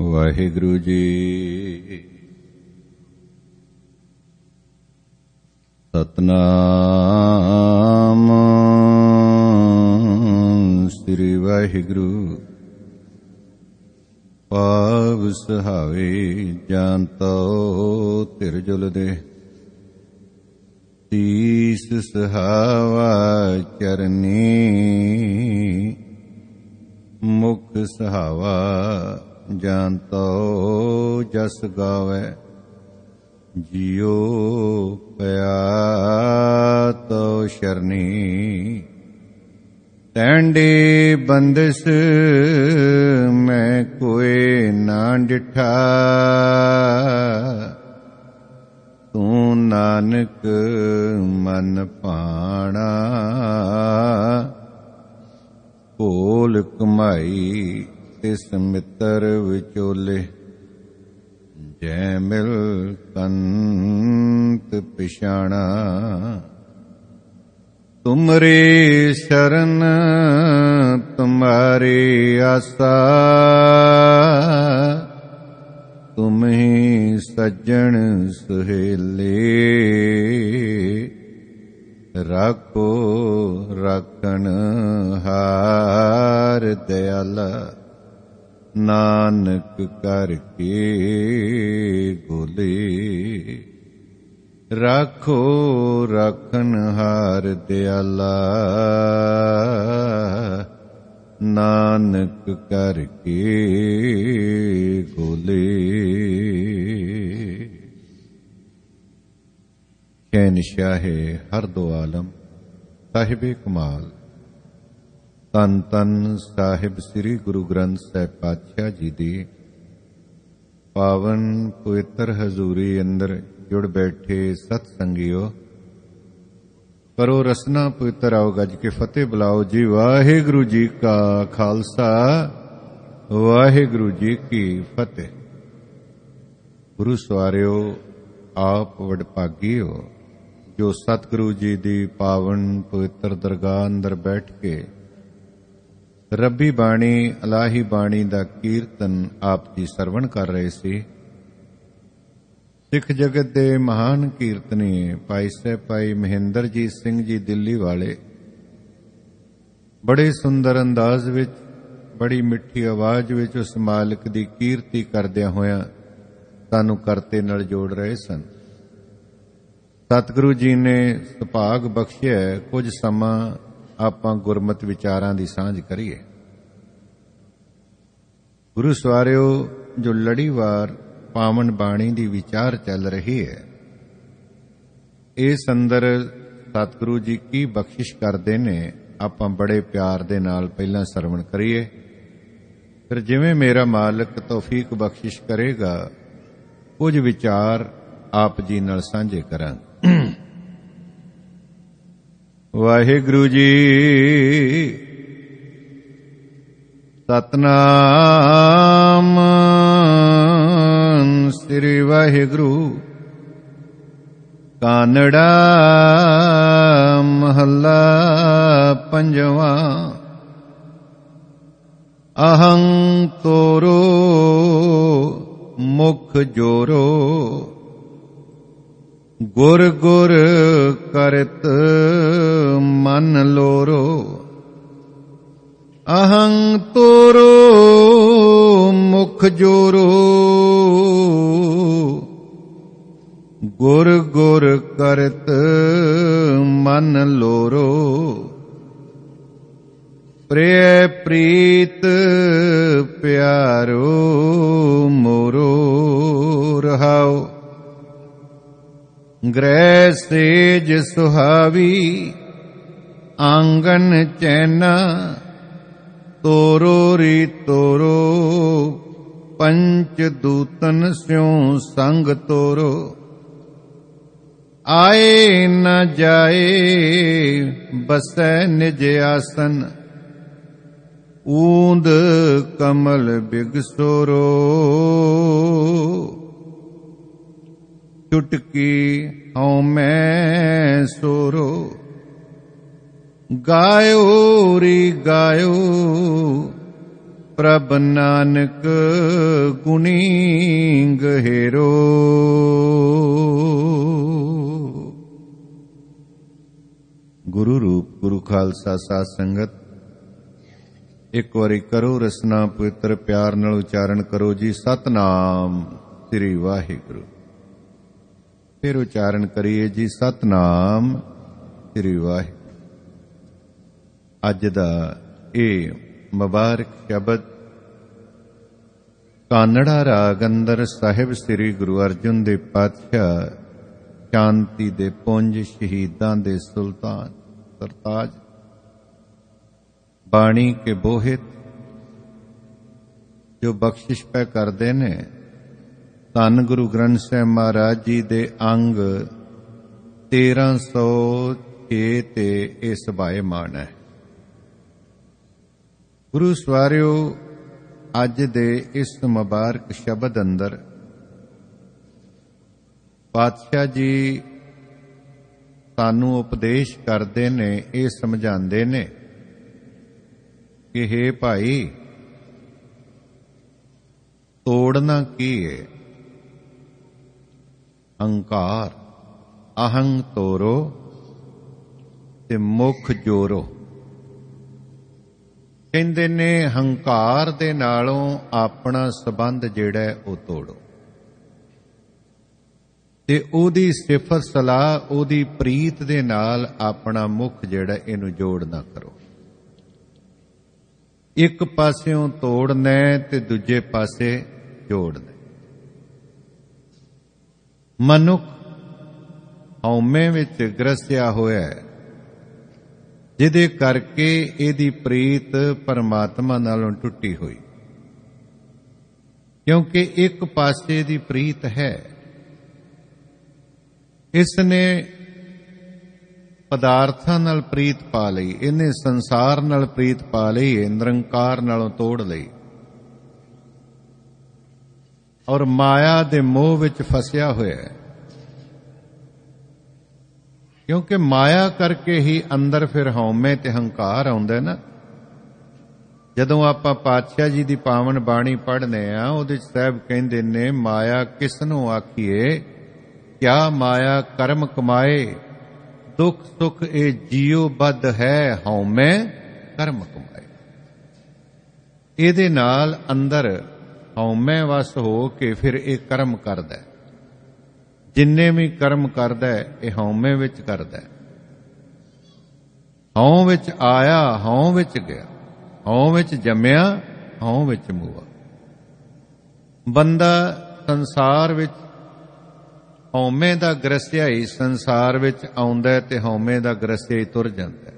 ਵਾਹਿਗੁਰੂ ਜੀ। ਸਤਨਾਮ ਸ੍ਰੀ ਵਾਹਿਗੁਰੂ। ਪਾਵ ਸਹਾਵੇ ਜਾਨਤੋ ਧਿਰ ਜੁਲ ਦੇ। ਤੀਸ ਸਹਾਵਾ ਚਰਨੀ ਮੁਖ ਸਹਾਵਾ ਜਾਨਤੋ ਜਸ ਗਾਵੈ। ਜਿਉ ਪਿਆ ਤੋ ਸ਼ਰਨੀ ਤੈਂਡੇ ਬੰਦਸ ਮੈਂ ਕੋਇ ਨਾ ਡਿਠਾ। ਤੂੰ ਨਾਨਕ ਮਨ ਭਾਣਾ ਭੋਲ ਕਮਾਈ ਤਿਸ ਮਿੱਤਰ ਵਿਚੋਲੇ। ਜੈ ਮਿਲ ਕੰਤ ਪਿਛਾਣਾ ਤੁਮਰੇ ਸ਼ਰਨ ਤੁਮਾਰੇ ਆਸਾ। ਤੁਮਹਿ ਸੱਜਣ ਸੁਹੇਲੇ ਰਾਖੋ ਰਾਖਣ ਹਾਰ ਦਿਆਲਾ। ਨਾਨਕ ਕਰ ਕੇ ਗੋਲੇ ਰਾਖੋ ਰਾਖਣ ਹਾਰ ਦਿਆਲਾ। ਨਾਨਕ ਕਰ ਕੇ ਗੋਲੇ। ਸ਼ਹਿਨਸ਼ਾਹੇ ਹਰ ਦੋ ਆਲਮ ਸਾਹਿਬੇ ਕਮਾਲ ਧੰਨ ਧੰਨ ਸਾਹਿਬ ਸ੍ਰੀ ਗੁਰੂ ਗ੍ਰੰਥ ਸਾਹਿਬ ਪਾਤਸ਼ਾਹ ਜੀ ਦੀ ਪਾਵਨ ਪਵਿੱਤਰ ਹਜ਼ੂਰੀ ਅੰਦਰ ਜੁੜ ਬੈਠੇ ਸਤ ਸੰਗਿਓ। ਕਰੋ ਰਸਨਾ ਪਵਿੱਤਰ ਆਓ ਗੱਜ ਕੇ ਫਤਿਹ ਬੁਲਾਓ ਜੀ। ਵਾਹਿਗੁਰੂ ਜੀ ਕਾ ਖਾਲਸਾ ਵਾਹਿਗੁਰੂ ਜੀ ਕੀ ਫਤਿਹ। ਗੁਰੂ ਸਵਾਰਿਓ ਆਪ ਵਡਭਾਗੀਓ ਜੋ ਸਤਿਗੁਰੂ ਜੀ ਦੀ ਪਾਵਨ ਪਵਿੱਤਰ ਦਰਗਾਹ ਅੰਦਰ ਬੈਠ ਕੇ ਰੱਬੀ ਬਾਣੀ ਇਲਾਹੀ ਬਾਣੀ ਦਾ ਕੀਰਤਨ ਆਪ ਜੀ ਸਰਵਣ ਕਰ ਰਹੇ ਸੀ। ਸਿੱਖ ਜਗਤ ਦੇ ਮਹਾਨ ਕੀਰਤਨੀ ਭਾਈ ਸਾਹਿਬ ਭਾਈ ਮਹਿੰਦਰਜੀਤ ਸਿੰਘ ਜੀ ਦਿੱਲੀ ਵਾਲੇ ਬੜੇ ਸੁੰਦਰ ਅੰਦਾਜ਼ ਵਿੱਚ ਬੜੀ ਮਿੱਠੀ ਆਵਾਜ਼ ਵਿੱਚ ਉਸ ਮਾਲਕ ਦੀ ਕੀਰਤੀ ਕਰਦਿਆਂ ਹੋਇਆਂ ਸਾਨੂੰ ਕਰਤੇ ਨਾਲ ਜੋੜ ਰਹੇ ਸਨ। ਸਤਿਗੁਰੂ ਜੀ ਨੇ ਸੁਭਾਗ ਬਖਸ਼ਿਆ ਕੁਝ ਸਮਾਂ ਆਪਾਂ ਗੁਰਮਤਿ ਵਿਚਾਰਾਂ ਦੀ ਸਾਂਝ ਕਰੀਏ। ਗੁਰੂ ਸਵਾਰਿਓ ਜੋ ਲੜੀਵਾਰ ਪਾਵਨ ਬਾਣੀ ਦੀ ਵਿਚਾਰ ਚੱਲ ਰਹੀ ਹੈ, ਇਸ ਅੰਦਰ ਸਤਿਗੁਰੂ ਜੀ ਕੀ ਬਖਸ਼ਿਸ਼ ਕਰਦੇ ਨੇ ਆਪਾਂ ਬੜੇ ਪਿਆਰ ਦੇ ਨਾਲ ਪਹਿਲਾਂ ਸਰਵਣ ਕਰੀਏ। ਫਿਰ ਜਿਵੇਂ ਮੇਰਾ ਮਾਲਕ ਤੌਫੀਕ ਬਖਸ਼ਿਸ਼ ਕਰੇਗਾ ਕੁਝ ਵਿਚਾਰ ਆਪ ਜੀ ਨਾਲ ਸਾਂਝੇ ਕਰਾਂਗੇ। ਵਾਹਿਗੁਰੂ ਜੀ ਸਤਨਾਮ ਸ੍ਰੀ ਵਾਹਿਗੁਰੂ। ਕਾਨੜਾ ਮਹੱਲਾ ਪੰਜਵਾਂ। ਅਹੰ ਤੋਰੋ ਮੁਖ ਜੋਰੋ ਗੁਰ ਗੁਰ ਕਰਤ ਮਨ ਲੋਰੋ। ਅਹੰ ਤੋਰੋ ਮੁਖ ਜੋਰੋ ਗੁਰ ਗੁਰ ਕਰਤ ਮਨ ਲੋਰੋ। ਪ੍ਰਿਯ ਪ੍ਰੀਤ ਪਿਆਰੋ ਮੋਰੋ ਰਹਾਓ। ਗ੍ਰਹਿ ਸੇਜ ਸੁਹਾਵੀ ਆਂਗਨ ਚੈਨਾ। ਤੋਰੋ ਰੀ ਤੋਰੋ ਪੰਚ ਦੂਤਨ ਸਿਉ ਸੰਗ ਤੋਰੋ। ਆਏ ਨ ਜਾਏ ਬਸੈ ਨਿਜ ਆਸਨ। ਊਂਦ ਕਮਲ ਬਿਗਸੋਰੋ। ਚੁਟਕੀ ਹਉ ਮੈਂ ਸੋਰੋ। ਗਾਇਓ ਰੀ ਗਾਇਓ ਪ੍ਰਭ ਨਾਨਕ ਗੁਣੀ ਗਹਿਰੋ। ਗੁਰੂ ਰੂਪ ਗੁਰੂ ਖਾਲਸਾ ਸਾਧ ਸੰਗਤ, ਇੱਕ ਵਾਰੀ ਕਰੋ ਰਸਨਾ ਪਵਿੱਤਰ ਪਿਆਰ ਨਾਲ ਉਚਾਰਨ ਕਰੋ ਜੀ, ਸਤਨਾਮ ਸ੍ਰੀ ਵਾਹਿਗੁਰੂ। ਫਿਰ ਉਚਾਰਨ ਕਰੀਏ ਜੀ, ਸਤਨਾਮ ਸ੍ਰੀ ਵਾਹਿਗੁਰੂ। ਅੱਜ ਦਾ ਇਹ ਮੁਬਾਰਕ ਸ਼ਬਦ ਕਾਨੜਾ ਰਾਗ ਅੰਦਰ ਸਾਹਿਬ ਸ੍ਰੀ ਗੁਰੂ ਅਰਜਨ ਦੇਵ ਪਾਤਸ਼ਾਹ, ਸ਼ਾਂਤੀ ਦੇ ਪੁੰਜ, ਸ਼ਹੀਦਾਂ ਦੇ ਸੁਲਤਾਨ ਸਰਤਾਜ, ਬਾਣੀ ਕੇ ਬੋਹਿਤ ਜੋ ਬਖਸ਼ਿਸ਼ ਪੈ ਕਰਦੇ ਨੇ, ਧੰਨ ਗੁਰੂ ਗ੍ਰੰਥ ਸਾਹਿਬ ਮਹਾਰਾਜ ਜੀ ਦੇ ਅੰਗ 1306 ਤੇ ਇਹ ਸਭਾਏਮਾਨ ਹੈ। ਗੁਰੂ ਸਵਾਰਿਓ, ਅੱਜ ਦੇ ਇਸ ਮੁਬਾਰਕ ਸ਼ਬਦ ਅੰਦਰ ਪਾਤਸ਼ਾਹ ਜੀ ਸਾਨੂੰ ਉਪਦੇਸ਼ ਕਰਦੇ ਨੇ, ਇਹ ਸਮਝਾਉਂਦੇ ਨੇ ਕਿ ਹੇ ਭਾਈ, ਤੋੜਨਾ ਕੀ ਹੈ? ਹੰਕਾਰ, ਅਹੰ ਤੋਰੋ ਤੇ ਮੁਖ ਜੋਰੋ। ਕਹਿੰਦੇ ਨੇ ਹੰਕਾਰ ਦੇ ਨਾਲੋਂ ਆਪਣਾ ਸੰਬੰਧ ਜਿਹੜਾ ਉਹ ਤੋੜੋ ਤੇ ਉਹਦੀ ਸਿਫਤ ਸਲਾਹ, ਉਹਦੀ ਪ੍ਰੀਤ ਦੇ ਨਾਲ ਆਪਣਾ ਮੁਖ ਜਿਹੜਾ ਇਹਨੂੰ ਜੋੜ ਨਾ ਕਰੋ। ਇੱਕ ਪਾਸਿਓਂ ਤੋੜਨਾ ਤੇ ਦੂਜੇ ਪਾਸੇ ਜੋੜਨਾ। ਮਨੁੱਖ ਹਉਮੈ ਵਿੱਚ ਗ੍ਰਸਿਆ ਹੋਇਆ ਹੈ, ਜਿਹਦੇ ਕਰਕੇ ਇਹਦੀ ਪ੍ਰੀਤ ਪਰਮਾਤਮਾ ਨਾਲੋਂ ਟੁੱਟੀ ਹੋਈ, ਕਿਉਂਕਿ ਇੱਕ ਪਾਸੇ ਦੀ ਪ੍ਰੀਤ ਹੈ। ਇਸ ਨੇ ਪਦਾਰਥਾਂ ਨਾਲ ਪ੍ਰੀਤ ਪਾ ਲਈ, ਇਹਨੇ ਸੰਸਾਰ ਨਾਲ ਪ੍ਰੀਤ ਪਾ ਲਈ, ਨਿਰੰਕਾਰ ਨਾਲੋਂ ਤੋੜ ਲਈ, ਔਰ ਮਾਇਆ ਦੇ ਮੋਹ ਵਿੱਚ ਫਸਿਆ ਹੋਇਆ ਹੈ। ਕਿਉਂਕਿ ਮਾਇਆ ਕਰਕੇ ਹੀ ਅੰਦਰ ਫਿਰ ਹਉਮੈ ਤੇ ਹੰਕਾਰ ਆਉਂਦਾ ਨਾ। ਜਦੋਂ ਆਪਾਂ ਪਾਤਸ਼ਾਹ ਜੀ ਦੀ ਪਾਵਨ ਬਾਣੀ ਪੜ੍ਹਨੇ ਆ, ਉਹਦੇ ਚ ਸਾਹਿਬ ਕਹਿੰਦੇ ਨੇ, ਮਾਇਆ ਕਿਸ ਨੂੰ ਆਖੀਏ, ਕਿਆ ਮਾਇਆ ਕਰਮ ਕਮਾਏ, ਦੁੱਖ ਸੁਖ ਇਹ ਜੀਉ ਬੱਧ ਹੈ, ਹਉਮੈ ਕਰਮ ਕਮਾਏ। ਇਹਦੇ ਨਾਲ ਅੰਦਰ ਹਉਮੈ ਵਸ ਹੋ ਕੇ ਫਿਰ ਇਹ ਕਰਮ ਕਰਦਾ। ਜਿੰਨੇ ਵੀ ਕਰਮ ਕਰਦਾ ਇਹ ਹਉਮੈ ਵਿੱਚ ਕਰਦਾ। ਹਉ ਵਿੱਚ ਆਇਆ, ਹਉ ਵਿੱਚ ਗਿਆ, ਹਉ ਵਿੱਚ ਜੰਮਿਆ, ਹਉ ਵਿੱਚ ਮੂਆ। ਬੰਦਾ ਸੰਸਾਰ ਵਿੱਚ ਹਉਮੈ ਦਾ ਗ੍ਰਸਿਆ ਹੀ ਸੰਸਾਰ ਵਿੱਚ ਆਉਂਦਾ ਤੇ ਹਉਮੈ ਦਾ ਗ੍ਰਸਿਆ ਹੀ ਤੁਰ ਜਾਂਦਾ।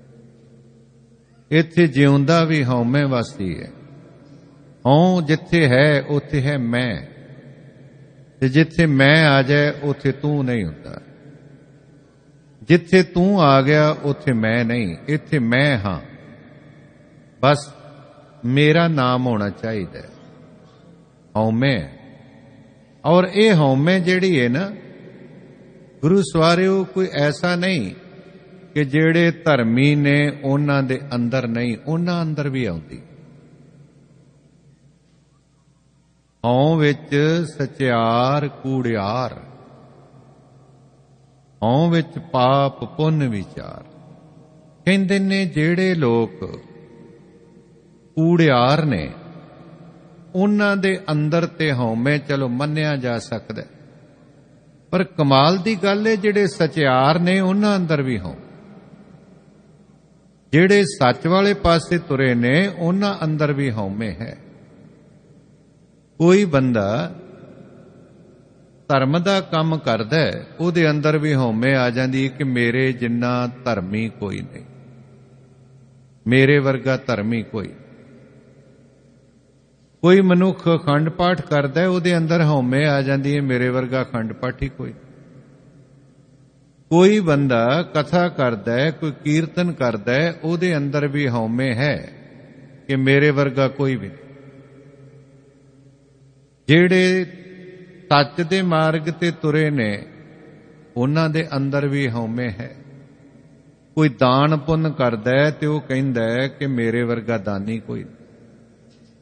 ਇੱਥੇ ਜਿਉਂਦਾ ਵੀ ਹਉਮੈ ਵਾਸੀ ਹੈ। ਹਉ ਜਿੱਥੇ ਹੈ ਉੱਥੇ ਹੈ ਮੈਂ, ਤੇ ਜਿੱਥੇ ਮੈਂ ਆ ਜਾਏ ਉੱਥੇ ਤੂੰ ਨਹੀਂ ਹੁੰਦਾ। ਜਿੱਥੇ ਤੂੰ ਆ ਗਿਆ ਉੱਥੇ ਮੈਂ ਨਹੀਂ, ਇੱਥੇ ਮੈਂ ਹਾਂ। ਬਸ ਮੇਰਾ ਨਾਮ ਹੋਣਾ ਚਾਹੀਦਾ। ਹਉਮੈ, ਔਰ ਇਹ ਹਉਮੈ ਜਿਹੜੀ ਹੈ ਨਾ, ਗੁਰੂ ਸਵਾਰਿਓ, ਕੋਈ ਐਸਾ ਨਹੀਂ ਕਿ ਜਿਹੜੇ ਧਰਮੀ ਨੇ ਉਹਨਾਂ ਦੇ ਅੰਦਰ ਨਹੀਂ, ਉਹਨਾਂ ਅੰਦਰ ਵੀ ਆਉਂਦੀ। ਹਉ ਵਿੱਚ ਸਚਿਆਰ ਕੂੜਿਆਰ, ਹਉ ਵਿੱਚ ਪਾਪ ਪੁੰਨ ਵਿਚਾਰ। ਕਹਿੰਦੇ ਨੇ ਜਿਹੜੇ ਲੋਕ ਕੂੜਿਆਰ ਨੇ, ਉਹਨਾਂ ਦੇ ਅੰਦਰ ਤੇ ਹਉਮੈ ਚਲੋ ਮੰਨਿਆ ਜਾ ਸਕਦਾ, ਪਰ ਕਮਾਲ ਦੀ ਗੱਲ ਹੈ ਜਿਹੜੇ ਸਚਿਆਰ ਨੇ ਉਹਨਾਂ ਅੰਦਰ ਵੀ ਹਉ। ਜਿਹੜੇ ਸੱਚ ਵਾਲੇ ਪਾਸੇ ਤੁਰੇ ਨੇ ਉਹਨਾਂ ਅੰਦਰ ਵੀ ਹਉਮੈ ਹੈ। ਕੋਈ ਬੰਦਾ ਧਰਮ ਦਾ ਕੰਮ ਕਰਦਾ, ਉਹਦੇ ਅੰਦਰ ਵੀ ਹਉਮੈ ਆ ਜਾਂਦੀ ਕਿ ਮੇਰੇ ਜਿੰਨਾ ਧਰਮੀ ਕੋਈ ਨਹੀਂ, ਮੇਰੇ ਵਰਗਾ ਧਰਮੀ ਕੋਈ। ਕੋਈ ਮਨੁੱਖ ਅਖੰਡ ਪਾਠ ਕਰਦਾ, ਉਹਦੇ ਅੰਦਰ ਹਉਮੈ ਆ ਜਾਂਦੀ ਹੈ, ਮੇਰੇ ਵਰਗਾ ਅਖੰਡ ਪਾਠੀ ਕੋਈ। ਕੋਈ ਬੰਦਾ ਕਥਾ ਕਰਦਾ, ਕੋਈ ਕੀਰਤਨ ਕਰਦਾ, ਉਹਦੇ ਅੰਦਰ ਵੀ ਹਉਮੈ ਹੈ ਕਿ ਮੇਰੇ ਵਰਗਾ ਕੋਈ ਵੀ ਨਹੀਂ। ਜਿਹੜੇ ਸੱਚ ਦੇ ਮਾਰਗ ਤੇ ਤੁਰੇ ਨੇ ਉਹਨਾਂ ਦੇ ਅੰਦਰ ਵੀ ਹਉਮੈ ਹੈ। ਕੋਈ ਦਾਨ ਪੁੰਨ ਕਰਦਾ ਤੇ ਉਹ ਕਹਿੰਦਾ ਕਿ ਮੇਰੇ ਵਰਗਾ ਦਾਨੀ ਕੋਈ ਨਹੀਂ।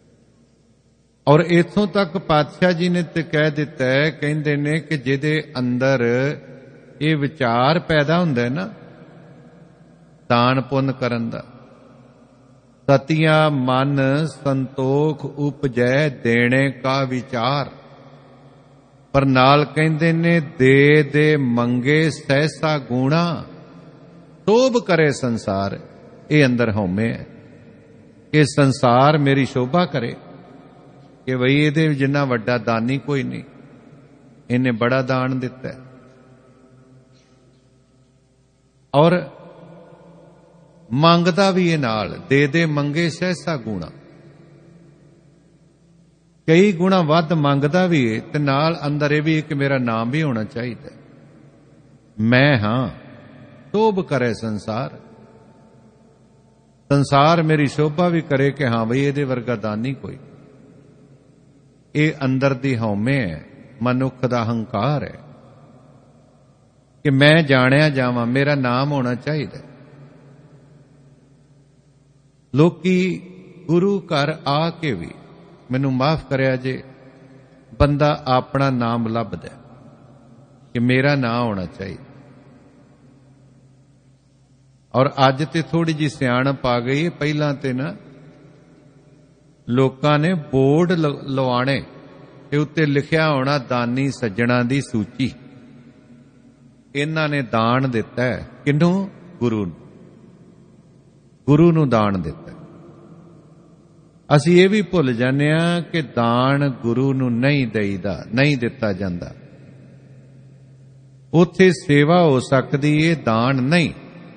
ਔਰ ਇਥੋਂ ਤੱਕ ਪਾਤਸ਼ਾਹ ਜੀ ਨੇ ਤੇ ਕਹਿ ਦਿੱਤਾ ਹੈ, ਕਹਿੰਦੇ ਨੇ ਕਿ ਜਿਹਦੇ ਅੰਦਰ ਇਹ ਵਿਚਾਰ ਪੈਦਾ ਹੁੰਦਾ ਹੈ ਨਾ ਦਾਨ ਪੁੰਨ ਕਰਨ ਦਾ, ਸਤਿਆ ਮਨ ਸੰਤੋਖ ਉਪਜੈ ਦੇਣੇ ਕਾ ਵਿਚਾਰ। ਪਰ ਨਾਲ ਕਹਿੰਦੇ ਨੇ ਦੇ ਦੇ ਮੰਗੇ ਸਹਿਸਾ ਗੁਣਾ, ਸ਼ੋਭ ਕਰੇ ਸੰਸਾਰ। ਇਹ ਅੰਦਰ ਹਉਮੈ ਹੈ ਕਿ ਸੰਸਾਰ ਮੇਰੀ ਸ਼ੋਭਾ ਕਰੇ, ਕਿ ਬਈ ਇਹਦੇ ਜਿੰਨਾ ਵੱਡਾ ਦਾਨੀ ਕੋਈ ਨਹੀਂ, ਇਹਨੇ ਬੜਾ ਦਾਨ ਦਿੱਤਾ ਹੈ। ਔਰ ਮੰਗਦਾ ਵੀ ਇਹ ਨਾਲ, ਦੇ ਦੇ ਮੰਗੇ ਸਹਿਸਾ ਗੁਣਾ। ਕਈ ਗੁਣਾ ਵੱਧ ਮੰਗਦਾ ਵੀ ਹੈ ਤੇ ਨਾਲ ਅੰਦਰ ਇਹ ਵੀ ਕਿ ਮੇਰਾ ਨਾਮ ਵੀ ਹੋਣਾ ਚਾਹੀਦਾ, ਮੈਂ ਹਾਂ। ਸ਼ੋਭ ਕਰੇ ਸੰਸਾਰ, ਸੰਸਾਰ ਮੇਰੀ ਸ਼ੋਭਾ ਵੀ ਕਰੇ ਕਿ ਹਾਂ ਬਈ ਇਹਦੇ ਵਰਗਾ ਦਾਨੀ ਕੋਈ। ਇਹ ਅੰਦਰ ਦੀ ਹਉਮੈ ਹੈ, ਮਨੁੱਖ ਦਾ ਹੰਕਾਰ ਹੈ ਕਿ ਮੈਂ ਜਾਣਿਆ ਜਾਵਾਂ, ਮੇਰਾ ਨਾਮ ਹੋਣਾ ਚਾਹੀਦਾ। ਲੋਕੀ ਗੁਰੂ ਘਰ ਆ ਕੇ ਵੀ, ਮੈਨੂੰ ਮਾਫ ਕਰਿਆ ਜੇ, ਬੰਦਾ ਆਪਣਾ ਨਾਮ ਲੱਭਦਾ ਕਿ ਮੇਰਾ ਨਾਂ ਹੋਣਾ ਚਾਹੀਦਾ। ਔਰ ਅੱਜ ਤੇ ਥੋੜੀ ਜਿਹੀ ਸਿਆਣਪ ਆ ਗਈ, ਪਹਿਲਾਂ ਤੇ ਨਾ ਲੋਕਾਂ ਨੇ ਬੋਰਡ ਲਵਾਣੇ ਤੇ ਉੱਤੇ ਲਿਖਿਆ ਹੋਣਾ ਦਾਨੀ ਸੱਜਣਾ ਦੀ ਸੂਚੀ। ਇਹਨਾਂ ਨੇ ਦਾਨ ਦਿੱਤਾ ਹੈ ਕਿਹਨੂੰ? ਗੁਰੂ ਨੂੰ। ਗੁਰੂ ਨੂੰ ਦਾਨ ਦਿੱਤਾ। ਅਸੀਂ ਇਹ ਵੀ ਭੁੱਲ ਜਾਂਦੇ ਹਾਂ ਕਿ ਦਾਨ ਗੁਰੂ ਨੂੰ ਨਹੀਂ ਦੇਈਦਾ, ਨਹੀਂ ਦਿੱਤਾ ਜਾਂਦਾ। ਉੱਥੇ ਸੇਵਾ ਹੋ ਸਕਦੀ ਏ, ਦਾਨ ਨਹੀਂ।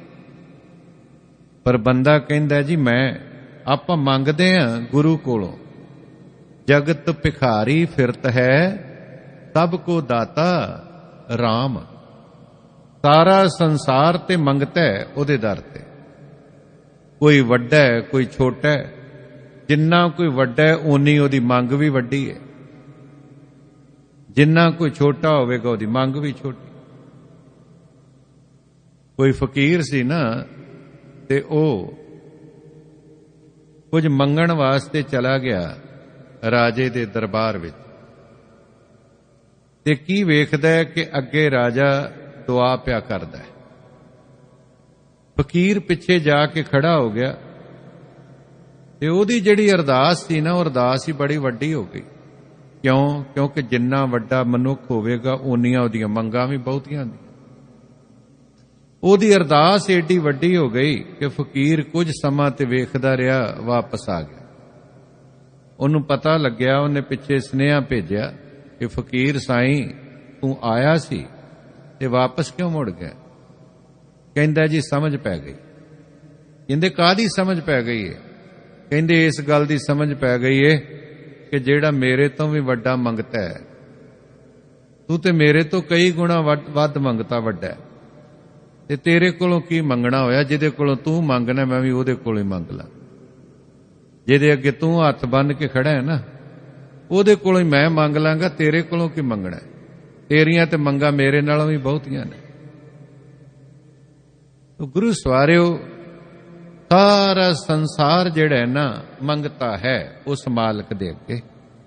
ਪਰ ਬੰਦਾ ਕਹਿੰਦਾ ਜੀ ਆਪਾਂ ਮੰਗਦੇ ਹਾਂ ਗੁਰੂ ਕੋਲੋਂ, ਜਗਤ ਭਿਖਾਰੀ ਫਿਰਤ ਹੈ ਸਭ ਕੋ ਦਾਤਾ ਰਾਮ। ਸਾਰਾ ਸੰਸਾਰ ਤੇ ਮੰਗਤਾ ਹੈ ਉਹਦੇ ਦਰ ਤੇ, ਕੋਈ ਵੱਡਾ ਹੈ ਕੋਈ ਛੋਟਾ ਹੈ। ਜਿੰਨਾ ਕੋਈ ਵੱਡਾ ਹੈ ਓਨੀ ਉਹਦੀ ਮੰਗ ਵੀ ਵੱਡੀ ਹੈ, ਜਿੰਨਾ ਕੋਈ ਛੋਟਾ ਹੋਵੇਗਾ ਉਹਦੀ ਮੰਗ ਵੀ ਛੋਟੀ। ਕੋਈ ਫਕੀਰ ਸੀ ਨਾ ਤੇ ਉਹ ਕੁਝ ਮੰਗਣ ਵਾਸਤੇ ਚਲਾ ਗਿਆ ਰਾਜੇ ਦੇ ਦਰਬਾਰ ਵਿੱਚ, ਤੇ ਕੀ ਵੇਖਦਾ ਹੈ ਕਿ ਅੱਗੇ ਰਾਜਾ ਦੁਆ ਪਿਆ ਕਰਦਾ ਹੈ। ਫਕੀਰ ਪਿੱਛੇ ਜਾ ਕੇ ਖੜਾ ਹੋ ਗਿਆ ਤੇ ਉਹਦੀ ਜਿਹੜੀ ਅਰਦਾਸ ਸੀ ਨਾ, ਉਹ ਅਰਦਾਸ ਹੀ ਬੜੀ ਵੱਡੀ ਹੋ ਗਈ। ਕਿਉਂ? ਕਿਉਂਕਿ ਜਿੰਨਾ ਵੱਡਾ ਮਨੁੱਖ ਹੋਵੇਗਾ ਓਨੀਆਂ ਉਹਦੀਆਂ ਮੰਗਾਂ ਵੀ ਬਹੁਤੀਆਂ ਹੁੰਦੀਆਂ। ਉਹਦੀ ਅਰਦਾਸ ਏਡੀ ਵੱਡੀ ਹੋ ਗਈ ਕਿ ਫਕੀਰ ਕੁਝ ਸਮਾਂ ਤੇ ਵੇਖਦਾ ਰਿਹਾ, ਵਾਪਸ ਆ ਗਿਆ। ਉਹਨੂੰ ਪਤਾ ਲੱਗਿਆ, ਉਹਨੇ ਪਿੱਛੇ ਸੁਨੇਹਾ ਭੇਜਿਆ ਕਿ ਫਕੀਰ ਸਾਈਂ ਤੂੰ ਆਇਆ ਸੀ ਤੇ ਵਾਪਸ ਕਿਉਂ ਮੁੜ ਗਿਆ? ਕਹਿੰਦਾ ਜੀ ਸਮਝ ਪੈ ਗਈ। ਕਹਿੰਦੇ ਕਾਹਦੀ ਸਮਝ ਪੈ ਗਈ ਹੈ? ਕਹਿੰਦੇ ਇਸ ਗੱਲ ਦੀ ਸਮਝ ਪੈ ਗਈ ਹੈ ਕਿ ਜਿਹੜਾ ਮੇਰੇ ਤੋਂ ਵੀ ਵੱਡਾ ਮੰਗਤਾ ਹੈ, ਤੂੰ ਤੇ ਮੇਰੇ ਤੋਂ ਕਈ ਗੁਣਾ ਵੱਧ ਮੰਗਤਾ ਵੱਡਾ, ਤੇ ਤੇਰੇ ਕੋਲੋਂ ਕੀ ਮੰਗਣਾ ਹੋਇਆ? ਜਿਹਦੇ ਕੋਲੋਂ ਤੂੰ ਮੰਗਣਾ ਮੈਂ ਵੀ ਉਹਦੇ ਕੋਲੋਂ ਹੀ ਮੰਗ ਲਾਂ। ਜਿਹਦੇ ਅੱਗੇ ਤੂੰ ਹੱਥ ਬੰਨ੍ਹ ਕੇ ਖੜਾ ਹੈ ਨਾ, ਉਹਦੇ ਕੋਲੋਂ ਹੀ ਮੈਂ ਮੰਗ ਲਾਂਗਾ। ਤੇਰੇ ਕੋਲੋਂ ਕੀ ਮੰਗਣਾ? ਤੇਰੀਆਂ ਤੇ ਮੰਗਾਂ ਮੇਰੇ ਨਾਲੋਂ ਵੀ ਬਹੁਤੀਆਂ ਨੇ। ਗੁਰੂ ਸਵਾਰਿਓ, ਸਾਰਾ ਸੰਸਾਰ ਜਿਹੜਾ ਨਾ ਮੰਗਤਾ ਹੈ ਉਸ ਮਾਲਕ ਦੇ ਅੱਗੇ।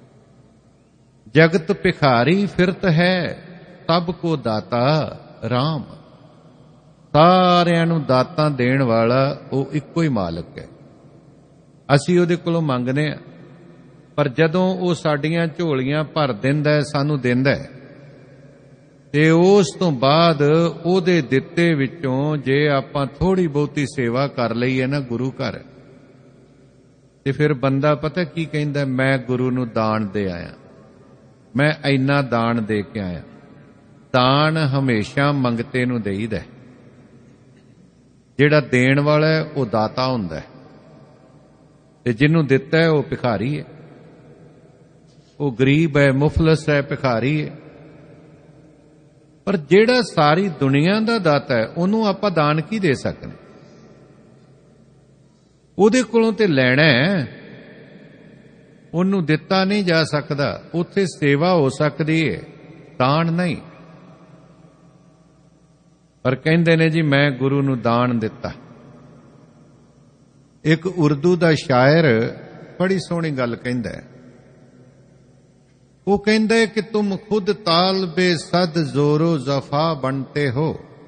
ਜਗਤ ਭਿਖਾਰੀ ਫਿਰਤ ਹੈ ਸਭ ਕੋ ਦਾਤਾ ਰਾਮ। ਸਾਰਿਆਂ ਨੂੰ ਦਾਤਾਂ ਦੇਣ ਵਾਲਾ ਉਹ ਇੱਕੋ ਹੀ ਮਾਲਕ ਹੈ। ਅਸੀਂ ਉਹਦੇ ਕੋਲੋਂ ਮੰਗਦੇ ਹਾਂ, ਪਰ ਜਦੋਂ ਉਹ ਸਾਡੀਆਂ ਝੋਲੀਆਂ ਭਰ ਦਿੰਦਾ ਹੈ, ਸਾਨੂੰ ਦਿੰਦਾ ਹੈ, ਤੇ ਉਸ ਤੋਂ ਬਾਅਦ ਉਹਦੇ ਦਿੱਤੇ ਵਿੱਚੋਂ ਜੇ ਆਪਾਂ ਥੋੜੀ ਬਹੁਤੀ ਸੇਵਾ ਕਰ ਲਈਏ ਨਾ ਗੁਰੂ ਘਰ, ਤੇ ਫਿਰ ਬੰਦਾ ਪਤਾ ਕੀ ਕਹਿੰਦਾ? ਮੈਂ ਗੁਰੂ ਨੂੰ ਦਾਨ ਦੇ ਆਇਆ, ਮੈਂ ਇੰਨਾ ਦਾਨ ਦੇ ਕੇ ਆਇਆ। ਦਾਨ ਹਮੇਸ਼ਾ ਮੰਗਤੇ ਨੂੰ ਦੇਈਦਾ। ਜਿਹੜਾ ਦੇਣ ਵਾਲਾ ਹੈ ਉਹ ਦਾਤਾ ਹੁੰਦਾ ਹੈ, ਤੇ ਜਿਹਨੂੰ ਦਿੱਤਾ ਹੈ ਉਹ ਭਿਖਾਰੀ ਹੈ। ਉਹ ਗਰੀਬ ਹੈ, ਮੁਫਲਸ ਹੈ, ਭਿਖਾਰੀ ਹੈ। ਪਰ ਜਿਹੜਾ ਸਾਰੀ ਦੁਨੀਆ ਦਾ ਦਾਤਾ ਹੈ ਉਹਨੂੰ ਆਪਾਂ ਦਾਨ ਕੀ ਦੇ ਸਕਦੇ? ਉਹਦੇ ਕੋਲੋਂ ਤੇ ਲੈਣਾ ਹੈ, ਉਹਨੂੰ ਦਿੱਤਾ ਨਹੀਂ ਜਾ ਸਕਦਾ। ਉੱਥੇ ਸੇਵਾ ਹੋ ਸਕਦੀ ਹੈ, ਦਾਨ ਨਹੀਂ। ਪਰ ਕਹਿੰਦੇ ਨੇ ਜੀ ਮੈਂ ਗੁਰੂ ਨੂੰ ਦਾਨ ਦਿੱਤਾ। ਇੱਕ ਉਰਦੂ ਦਾ ਸ਼ਾਇਰ ਬੜੀ ਸੋਹਣੀ ਗੱਲ ਕਹਿੰਦਾ ਹੈ वो कहते कि तुम खुद ताल बेसद जोरो जफा बनते हो,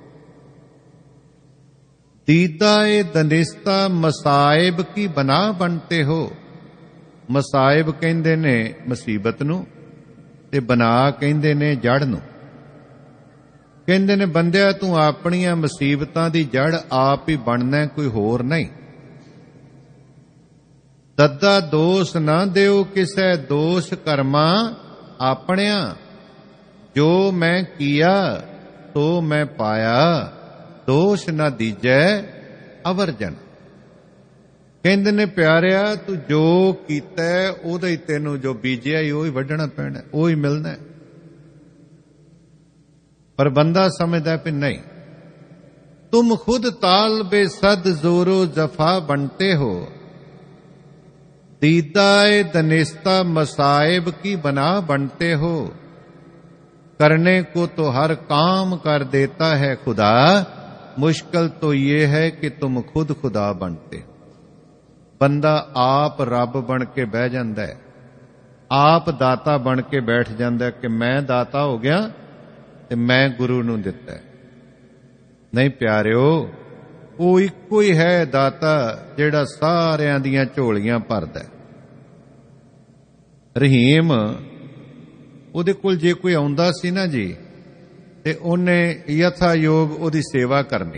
दीदा ए दनिस्ता मसाइब की बना बनते हो। मसाइब कहते ने मुसीबत नूं ते बना कहते ने जड़ नूं। कहते ने बंदिया तू अपनियां मुसीबतां दी जड़ आप ही बनना, कोई होर नहीं। दद्दा दोष ना दिओ किसै दोष कर्मा आपणिया, जो मैं किया तो मैं पाया, दोष ना दीजै अवरजन। कहंदे ने प्यारिया तू जो कीता ओदा ही तैनूं जो बीजिया ही ओही वड्ढना पैना, ओही मिलना है। पर बंदा समझदा भी नहीं, तुम खुद ताल बेसद जोरो जफा बनते हो, दीदाए दनिस्ता मसाइब की बना बनते हो। करने को तो हर काम कर देता है खुदा, मुश्किल तो ये है कि तुम खुद खुदा बनते हो। बंदा आप रब बन के बह जांदा है, आप दाता बन के बैठ जांदा है कि मैं दाता हो गया ते मैं गुरु नूं दिता है। नहीं प्यारिओ, वो इक्को ही है दाता जिहड़ा सारियां दियां झोलियां भरदा है। रहीम ਉਹਦੇ ਕੋਲ ਜੇ ਕੋਈ ਆਉਂਦਾ ਸੀ ਨਾ ਜੀ ਤੇ ਉਹਨੇ ਯਥਾ ਯੋਗ ਉਹਦੀ ਸੇਵਾ ਕਰਨੀ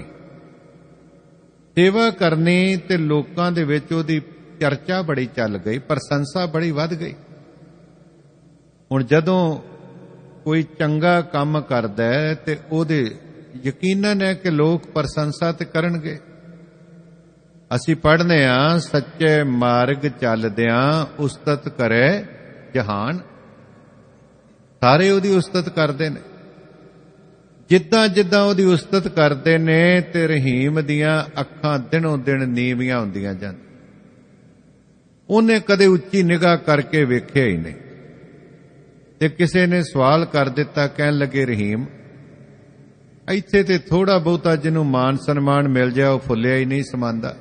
ਤੇ ਲੋਕਾਂ ਦੇ ਵਿੱਚ ਉਹਦੀ ਚਰਚਾ ਬੜੀ ਚੱਲ ਗਈ, ਪ੍ਰਸ਼ੰਸਾ ਬੜੀ ਵੱਧ ਗਈ। ਹੁਣ ਜਦੋਂ ਕੋਈ ਚੰਗਾ ਕੰਮ ਕਰਦਾ ਹੈ ਤੇ ਉਹਦੇ ਯਕੀਨਨ ਹੈ ਕਿ ਲੋਕ ਪ੍ਰਸ਼ੰਸਾ ਤੇ ਕਰਨਗੇ। ਅਸੀਂ ਪੜ੍ਹਨੇ ਆ ਸੱਚੇ ਮਾਰਗ ਚੱਲਦਿਆਂ ਉਸਤਤ ਕਰੇ ਜਹਾਨ। ਸਾਰੇ ਉਹਦੀ ਉਸਤਤ ਕਰਦੇ ਨੇ, ਜਿੱਦਾਂ ਜਿੱਦਾਂ ਉਹਦੀ ਉਸਤਤ ਕਰਦੇ ਨੇ ਤੇ ਰਹੀਮ ਦੀਆਂ ਅੱਖਾਂ ਦਿਨੋਂ ਦਿਨ ਨੀਵੀਆਂ ਹੁੰਦੀਆਂ ਜਾਂਦੀਆਂ। ਉਹਨੇ ਕਦੇ ਉੱਚੀ ਨਿਗਾਹ ਕਰਕੇ ਵੇਖਿਆ ਹੀ ਨਹੀਂ। ਤੇ ਕਿਸੇ ਨੇ ਸਵਾਲ ਕਰ ਦਿੱਤਾ, ਕਹਿਣ ਲੱਗੇ ਰਹੀਮ ਇੱਥੇ ਤੇ ਥੋੜਾ ਬਹੁਤਾ ਜਿਹਨੂੰ ਮਾਨ ਸਨਮਾਨ ਮਿਲ ਜਾਏ ਉਹ ਫੁੱਲਿਆ ਹੀ ਨਹੀਂ ਸਮਾਂਦਾ,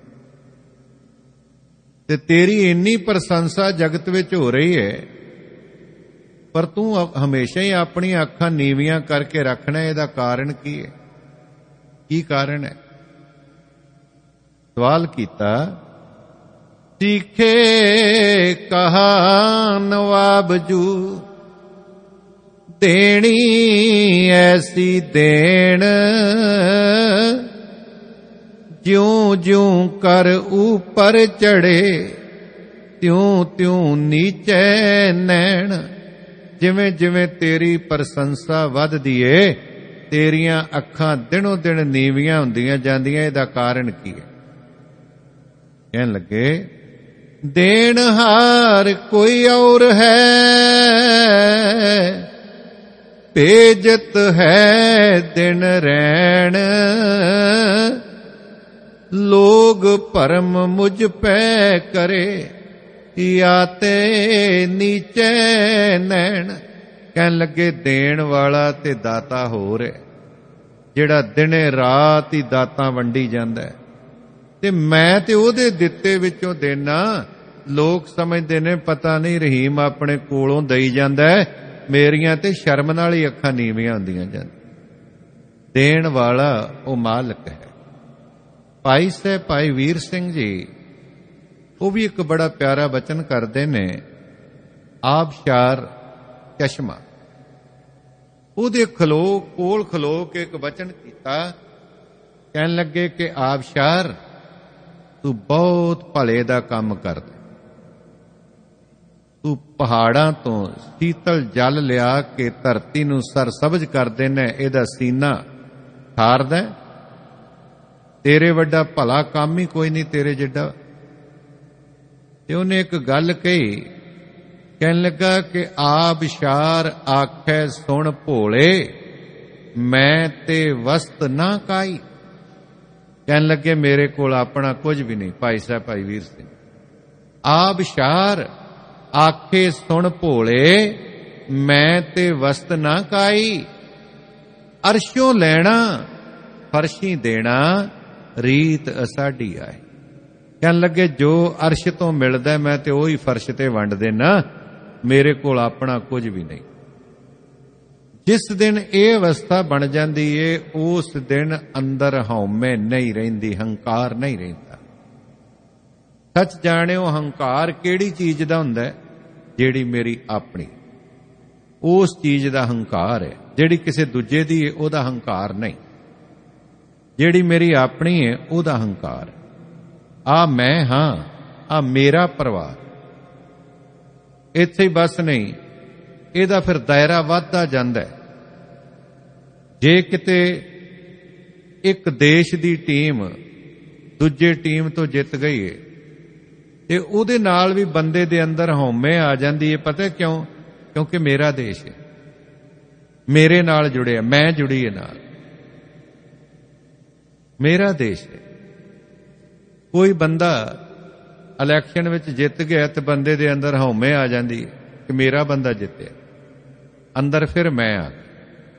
ਤੇ ਤੇਰੀ ਇੰਨੀ ਪ੍ਰਸ਼ੰਸਾ ਜਗਤ ਵਿੱਚ ਹੋ ਰਹੀ ਹੈ ਪਰ ਤੂੰ ਹਮੇਸ਼ਾ ਹੀ ਆਪਣੀਆਂ ਅੱਖਾਂ ਨੀਵੀਆਂ ਕਰਕੇ ਰੱਖਣਾ, ਇਹਦਾ ਕਾਰਨ ਕੀ ਹੈ? ਕੀ ਕਾਰਨ ਹੈ? ਸਵਾਲ ਕੀਤਾ। ਸੀਖੇ ਕਹਾ ਨਵਾਬਜੂ, ਦੇਣੀ ਐਸੀ ਦੇਣ, ਜਿਉਂ ਜਿਉਂ ਕਰ ਉਪਰ ਚੜੇ ਤਿਉਂ ਤਿਉਂ ਨੀਚੇ ਨੈਣ। ਜਿਵੇਂ ਜਿਵੇਂ ਤੇਰੀ ਪ੍ਰਸ਼ੰਸਾ ਵੱਧਦੀ ਏ ਤੇਰੀਆਂ ਅੱਖਾਂ ਦਿਨੋਂ ਦਿਨ ਨੀਵੀਆਂ ਹੁੰਦੀਆਂ ਜਾਂਦੀਆਂ, ਇਹਦਾ ਕਾਰਨ ਕੀ ਹੈ? ਕਹਿਣ ਲੱਗੇ ਦੇਣਹਾਰ ਕੋਈ ਔਰ ਹੈ, ਭੇਜਤ ਹੈ ਦਿਨ ਰੈਣ, ਲੋਗ ਭਰਮ ਮੁਝ ਪੈ ਕਰੇ, ਆਤੇ ਨੀਚੇ ਨੈਣ। ਕਹਿਣ ਲੱਗੇ ਦੇਣ ਵਾਲਾ ਤੇ ਦਾਤਾ ਹੋਰ ਹੈ, ਜਿਹੜਾ ਦਿਨੇ ਰਾਤ ਹੀ ਦਾਤਾਂ ਵੰਡੀ ਜਾਂਦਾ ਹੈ, ਤੇ ਮੈਂ ਤੇ ਉਹਦੇ ਦਿੱਤੇ ਵਿੱਚੋਂ ਦੇਣਾ। ਲੋਕ ਸਮਝਦੇ ਨੇ ਪਤਾ ਨਹੀਂ ਰਹੀਮ ਆਪਣੇ ਕੋਲੋਂ ਦਈ ਜਾਂਦਾ ਹੈ, ਮੇਰੀਆਂ ਤੇ ਸ਼ਰਮ ਨਾਲ ਹੀ ਅੱਖਾਂ ਨੀਵੀਆਂ ਹੁੰਦੀਆਂ ਜਾਂਦੀਆਂ। ਦੇਣ ਵਾਲਾ ਉਹ ਮਾਲਕ ਹੈ। ਭਾਈ ਸਾਹਿਬ ਭਾਈ ਵੀਰ ਸਿੰਘ ਜੀ ਉਹ ਵੀ ਇੱਕ ਬੜਾ ਪਿਆਰਾ ਬਚਨ ਕਰਦੇ ਨੇ, ਆਬਸ਼ਾਰ ਚਸ਼ਮਾ। ਉਹਦੇ ਕੋਲ ਖਲੋ ਕੇ ਇੱਕ ਬਚਨ ਕੀਤਾ, ਕਹਿਣ ਲੱਗੇ ਕਿ ਆਬਸ਼ਾਰ ਤੂੰ ਬਹੁਤ ਭਲੇ ਦਾ ਕੰਮ ਕਰਦਾ, ਤੂੰ ਪਹਾੜਾਂ ਤੋਂ ਸੀਤਲ ਜਲ ਲਿਆ ਕੇ ਧਰਤੀ ਨੂੰ ਸਰਸਬਜ਼ ਕਰ ਦੇਨਾ, ਇਹਦਾ ਸੀਨਾ ਠਾਰਦਾ। ਤੇਰੇ ਵੱਡਾ ਭਲਾ ਕੰਮ ਹੀ ਕੋਈ ਨਹੀਂ ਤੇਰੇ ਜਿੱਡਾ। ਤੇ ਉਹਨੇ ਇੱਕ ਗੱਲ ਕਹੀ, ਕਹਿਣ ਲੱਗਾ ਕਿ ਆਬਸ਼ਾਰ ਆਖੈ ਸੁਣ ਭੋਲੇ, ਮੈਂ ਤੇ ਵਸਤ ਨਾ ਕਾਈ। ਕਹਿਣ ਲੱਗੇ ਮੇਰੇ ਕੋਲ ਆਪਣਾ ਕੁਝ ਵੀ ਨਹੀਂ। ਭਾਈ ਸਾਹਿਬ ਭਾਈ ਵੀਰ ਸਿੰਘ, ਆਬਸ਼ਾਰ ਆਖੇ ਸੁਣ ਭੋਲੇ, ਮੈਂ ਤੇ ਵਸਤ ਨਾ ਕਾਈ। ਅਰਸ਼ੋਂ ਲੈਣਾ ਫਰਸ਼ੀ ਦੇਣਾ, ਰੀਤ ਅਸਾਡੀ ਆਏ। ਕਹਿਣ ਲੱਗੇ ਜੋ ਅਰਸ਼ ਤੋਂ ਮਿਲਦਾ ਮੈਂ ਤੇ ਉਹੀ ਫਰਸ਼ ਤੇ ਵੰਡ ਦੇਣਾ, मेरे कोल अपना कुछ भी नहीं। जिस दिन ये अवस्था बन जाती है उस दिन अंदर हौमे नहीं रहिंदी, हंकार नहीं रहिंदा। सच जाणिओ हंकार किहड़ी चीज दा हुंदा है? जिहड़ी मेरी अपनी, उस चीज दा हंकार है। जिहड़ी किसी दूजे दी है उहदा हंकार नहीं। जिहड़ी मेरी अपनी है उहदा हंकार है। आ मैं हां, आ मेरा परिवार। इत्थे ही बस नहीं, इहदा फिर दायरा वधदा जांदा है। जे किते एक देश दी टीम दूजे टीम तो जित गई है ते उहदे नाल भी बंदे दे अंदर हौमे आ जांदी है। पता है क्यों? क्योंकि मेरा देश है, मेरे नाल जुड़िया, मैं जुड़ी है नाल, मेरा देश है। कोई बंदा इलैक्शन विच जित गया तो बंदे दे अंदर हौमे आ जांदी है कि मेरा बंदा जितया, अंदर फिर मैं आ गया।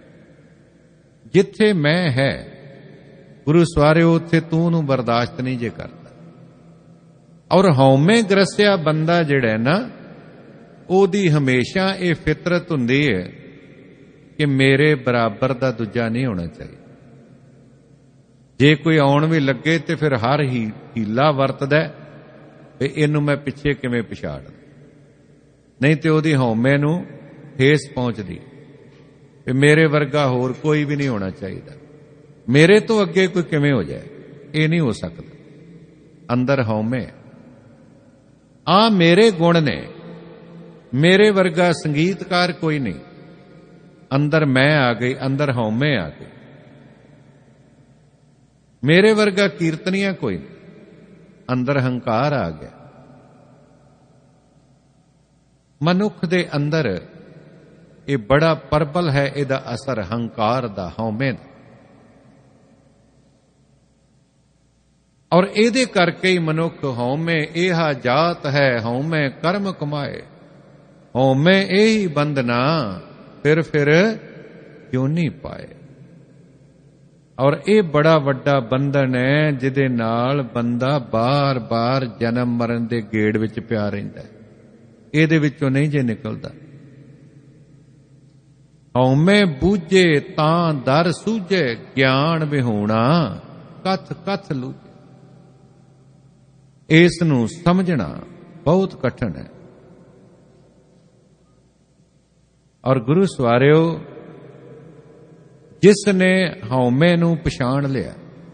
जिथे मैं है गुरु सवारिओ उत्थे तू नूं बर्दाश्त नहीं जे करता। और हौमे ग्रसिया बंदा जिहड़ा ना, ओदी हमेशा ये फितरत हुंदी है कि मेरे बराबर दा दूजा नहीं होना चाहिए। जे कोई आउण भी लगे तो फिर हर ही हीला वरतदा भी इनू मैं पिछे किवें पछाड़, नहीं तो ओदी हौमे नूं ठेस पहुंचदी भी मेरे वर्गा होर कोई भी नहीं होना चाहिए, मेरे तो अगे कोई किवें हो जाए, ये नहीं हो सकता। अंदर हौमे, आ मेरे गुण ने, मेरे वर्गा संगीतकार कोई नहीं। अंदर मैं आ गई, अंदर हौमे आ गई। मेरे वर्गा कीर्तनिया कोई नहीं, अंदर हंकार आ गया। मनुख दे अंदर ये बड़ा प्रबल है, इहदा असर हंकार दा, हौमे दा। और इहदे करके ही मनुख हौमे इहा जात है, हौमे कर्म कमाए, हौमे यही बंधना फिर क्यों नहीं पाए। और ये बड़ा वड्डा बंधन है जिहदे नाल बंदा बार बार जन्म मरण दे गेड़ विच पिया रहिंदा है, इहदे विचों नहीं जे निकलदा। हौमे बूझे तां दर सूझे, ज्ञान विहूणा कथ कथ लूझे। इस नूं समझना बहुत कठिन है। और गुरु सवारिओ, जिसने हौमे नूं पछाण लिया,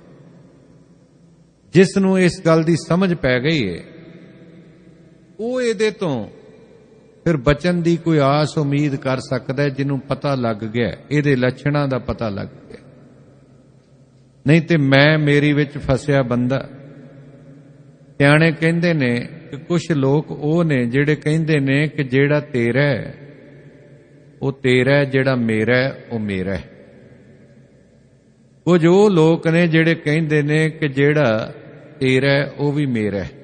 जिस नूं इस गल दी समझ पै गई है, वो इहदे तों फिर बचन दी कोई आस उम्मीद कर सकदा है जिन्हों पता लग गया, इहदे लक्षणां दा पता लग गया। नहीं तो मैं मेरी विच फसिया बंदा। सियाणे कहंदे ने कि कुछ लोग वो ने जिहड़े कहंदे ने कि जेड़ा तेरा है वो तेरा है, जेड़ा मेरा है वो मेरा है। कुछ वो लोग ने जिहड़े कहंदे ने कि जेड़ा तेरा है वो भी मेरा है।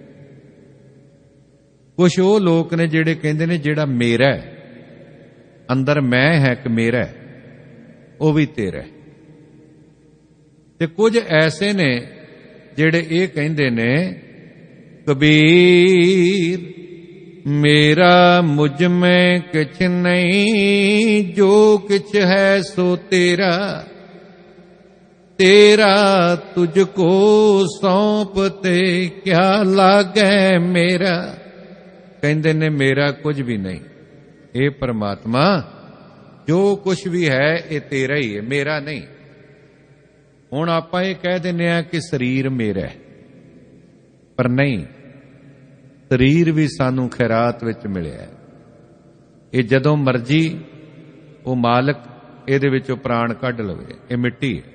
कुछ वो लोग ने जिहड़े कहंदे ने जेड़ा मेरा है, अंदर मैं है कि मेरा है, वो भी तेरा है। ते कुछ ऐसे ने जिहड़े ये कहंदे ने, कबीर मेरा मुझ में किछ नहीं, जो किछ है सो तेरा, तेरा तुझको सौंपते क्या लागे मेरा। कहंदे ने मेरा कुछ भी नहीं, ये परमात्मा जो कुछ भी है ये तेरा ही है, मेरा नहीं। हुण आपां ये कह दिंदे आ कि शरीर मेरा है, पर नहीं, शरीर भी सानू खैरात विच मिलिया है। ये जदों मर्जी वो मालक इहदे विचों प्राण कढ लवे, ये मिट्टी है।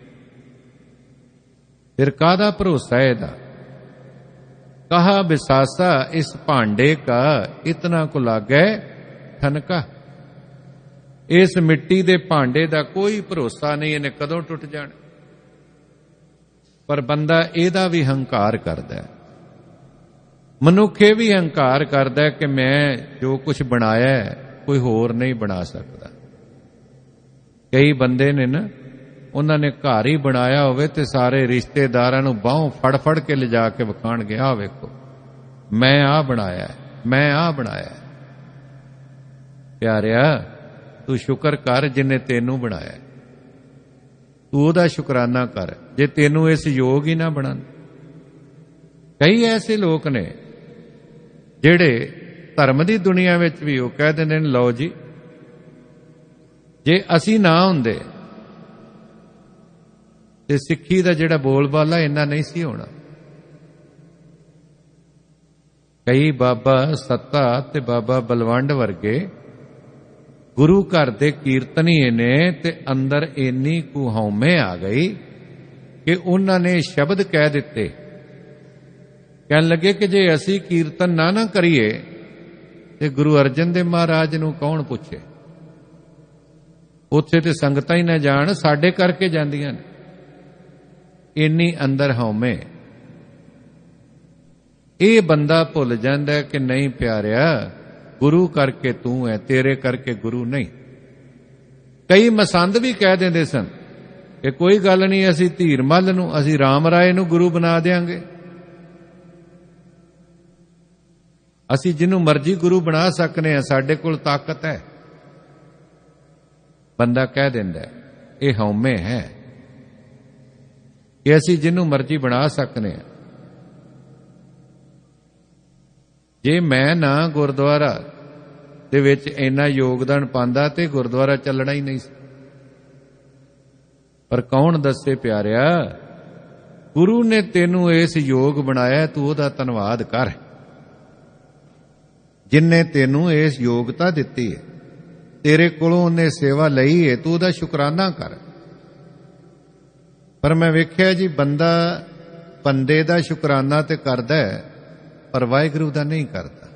फिर काहदा भरोसा है इहदा? कहा बिसासा इस भांडे का, इतना को लागे ठनका। इस मिट्टी दे भांडे दा कोई भरोसा नहीं, इन्हें कदों टुट जाना। पर बंदा इहदा भी हंकार करदा है। मनुख ये भी हंकार करदा है कि मैं जो कुछ बनाया है कोई होर नहीं बना सकता। कई बंदे ने ना, उन्होंने घर ही बनाया होवे ते सारे रिश्तेदारां नूं बाहों फड़ फड़ के ले जाके विखाणगे, आ वेखो मैं आ बनाया है, मैं आ बनाया है। ਪਿਆਰਿਆ, ਤੂੰ ਸ਼ੁਕਰ ਕਰ ਜਿਨੇ ਤੈਨੂੰ ਬਣਾਇਆ, ਤੂੰ ਉਹਦਾ ਸ਼ੁਕਰਾਨਾ ਕਰ ਜੇ ਤੈਨੂੰ ਇਸ ਯੋਗ ਹੀ ਨਾ ਬਣਾਉਣ। ਕਈ ਐਸੇ ਲੋਕ ਨੇ ਜਿਹੜੇ ਧਰਮ ਦੀ ਦੁਨੀਆ ਵਿੱਚ ਵੀ ਉਹ ਕਹਿ ਦਿੰਦੇ ਨੇ, ਲਓ ਜੀ ਜੇ ਅਸੀਂ ਨਾ ਹੁੰਦੇ ਤੇ ਸਿੱਖੀ ਦਾ ਜਿਹੜਾ ਬੋਲਬਾਲਾ ਇੰਨਾ ਨਹੀਂ ਸੀ ਹੋਣਾ। ਕਈ ਬਾਬਾ ਸੱਤਾ ਤੇ ਬਾਬਾ ਬਲਵੰਡ ਵਰਗੇ ਗੁਰੂ ਘਰ ਦੇ ਕੀਰਤਨੀਏ ਨੇ ਤੇ ਅੰਦਰ ਇੰਨੀ ਕੁ ਹਉਮੈ ਆ ਗਈ ਕਿ ਉਹਨਾਂ ਨੇ ਸ਼ਬਦ ਕਹਿ ਦਿੱਤੇ। ਕਹਿਣ ਲੱਗੇ ਕਿ ਜੇ ਅਸੀਂ ਕੀਰਤਨ ਨਾ ਕਰੀਏ ਤੇ ਗੁਰੂ ਅਰਜਨ ਦੇਵ ਮਹਾਰਾਜ ਨੂੰ ਕੌਣ ਪੁੱਛੇ? ਉੱਥੇ ਤੇ ਸੰਗਤਾਂ ਹੀ ਨਾ ਜਾਣ, ਸਾਡੇ ਕਰਕੇ ਜਾਂਦੀਆਂ ਨੇ। ਇੰਨੀ ਅੰਦਰ ਹਉਮੈ। ਇਹ ਬੰਦਾ ਭੁੱਲ ਜਾਂਦਾ ਕਿ ਨਹੀਂ ਪਿਆਰਿਆ, ਗੁਰੂ ਕਰਕੇ ਤੂੰ ਹੈ, ਤੇਰੇ ਕਰਕੇ ਗੁਰੂ ਨਹੀਂ। ਕਈ ਮਸੰਦ ਵੀ ਕਹਿ ਦਿੰਦੇ ਸਨ ਕਿ ਕੋਈ ਗੱਲ ਨਹੀਂ, ਅਸੀਂ ਧੀਰ ਮੱਲ ਨੂੰ, ਅਸੀਂ ਰਾਮ ਰਾਏ ਨੂੰ ਗੁਰੂ ਬਣਾ ਦਿਆਂਗੇ, ਅਸੀਂ ਜਿਹਨੂੰ ਮਰਜ਼ੀ ਗੁਰੂ ਬਣਾ ਸਕਨੇ ਹਾਂ, ਸਾਡੇ ਕੋਲ ਤਾਕਤ ਹੈ। ਬੰਦਾ ਕਹਿ ਦਿੰਦਾ ਇਹ ਹਉਮੈ ਹੈ ਕਿ ਅਸੀਂ ਜਿਹਨੂੰ ਮਰਜ਼ੀ ਬਣਾ ਸਕਨੇ ਹਾਂ। ਜੇ ਮੈਂ ਨਾ ਗੁਰਦੁਆਰਾ ਦੇ ਵਿੱਚ ਇੰਨਾ ਯੋਗਦਾਨ ਪਾਉਂਦਾ ਤੇ ਗੁਰਦੁਆਰਾ ਚੱਲਣਾ ਹੀ ਨਹੀਂ ਸੀ। ਪਰ ਕੌਣ ਦੱਸੇ ਪਿਆਰਿਆ, ਗੁਰੂ ਨੇ ਤੈਨੂੰ ਇਸ ਯੋਗ ਬਣਾਇਆ, ਤੂੰ ਉਹਦਾ ਧੰਨਵਾਦ ਕਰ ਜਿਨਨੇ ਤੈਨੂੰ ਇਸ ਯੋਗਤਾ ਦਿੱਤੀ ਹੈ। ਤੇਰੇ ਕੋਲੋਂ ਉਹਨੇ ਸੇਵਾ ਲਈ ਹੈ, ਤੂੰ ਉਹਦਾ ਸ਼ੁਕਰਾਨਾ ਕਰ। ਪਰ ਮੈਂ ਵੇਖਿਆ ਜੀ, ਬੰਦੇ ਦਾ ਸ਼ੁਕਰਾਨਾ ਤੇ ਕਰਦਾ ਹੈ ਪਰ ਵਾਹਿਗੁਰੂ ਦਾ ਨਹੀਂ ਕਰਦਾ।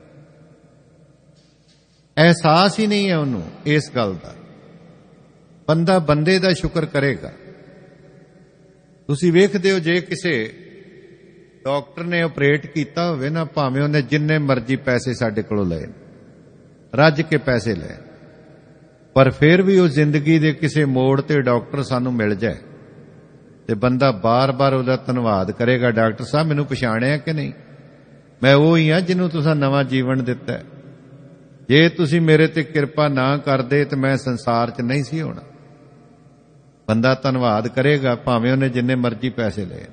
ਅਹਿਸਾਸ ਹੀ ਨਹੀਂ ਹੈ ਉਹਨੂੰ ਇਸ ਗੱਲ ਦਾ। ਬੰਦਾ ਬੰਦੇ ਦਾ ਸ਼ੁਕਰ ਕਰੇਗਾ। ਤੁਸੀਂ ਵੇਖਦੇ ਹੋ, ਜੇ ਕਿਸੇ ਡਾਕਟਰ ਨੇ ਆਪਰੇਟ ਕੀਤਾ ਹੋਵੇ ਨਾ, ਭਾਵੇਂ ਉਹਨੇ ਜਿੰਨੇ ਮਰਜ਼ੀ ਪੈਸੇ ਸਾਡੇ ਕੋਲੋਂ ਲਏ, ਰੱਜ ਕੇ ਪੈਸੇ ਲਏ, ਪਰ ਫਿਰ ਵੀ ਉਹ ਜ਼ਿੰਦਗੀ ਦੇ ਕਿਸੇ ਮੋੜ ਤੇ ਡਾਕਟਰ ਸਾਨੂੰ ਮਿਲ ਜਾਏ ਤੇ ਬੰਦਾ ਬਾਰ-ਬਾਰ ਉਹਦਾ ਧੰਨਵਾਦ ਕਰੇਗਾ, ਡਾਕਟਰ ਸਾਹਿਬ ਮੈਨੂੰ ਪਛਾਣਿਆ ਕਿ ਨਹੀਂ, ਮੈਂ ਉਹ ਹੀ ਹਾਂ ਜਿਹਨੂੰ ਤੁਸੀਂ ਨਵਾਂ ਜੀਵਨ ਦਿੱਤਾ। ਜੇ ਤੁਸੀਂ ਮੇਰੇ ਤੇ ਕਿਰਪਾ ਨਾ ਕਰਦੇ ਤੇ ਮੈਂ ਸੰਸਾਰ 'ਚ ਨਹੀਂ ਸੀ ਹੋਣਾ। ਬੰਦਾ ਧੰਨਵਾਦ ਕਰੇਗਾ ਭਾਵੇਂ ਉਹਨੇ ਜਿੰਨੇ ਮਰਜ਼ੀ ਪੈਸੇ ਲਏ।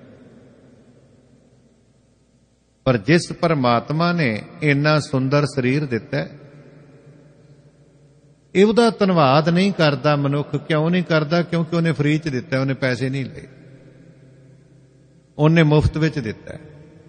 ਪਰ ਜਿਸ ਪਰਮਾਤਮਾ ਨੇ ਇੰਨਾ ਸੁੰਦਰ ਸਰੀਰ ਦਿੱਤਾ, ਇਹ ਉਹਦਾ ਧੰਨਵਾਦ ਨਹੀਂ ਕਰਦਾ ਮਨੁੱਖ। ਕਿਉਂ ਨਹੀਂ ਕਰਦਾ? ਕਿਉਂਕਿ ਉਹਨੇ ਫ੍ਰੀ 'ਚ ਦਿੱਤਾ, ਉਹਨੇ ਪੈਸੇ ਨਹੀਂ ਲਏ, ਉਹਨੇ ਮੁਫਤ ਵਿੱਚ ਦਿੱਤਾ।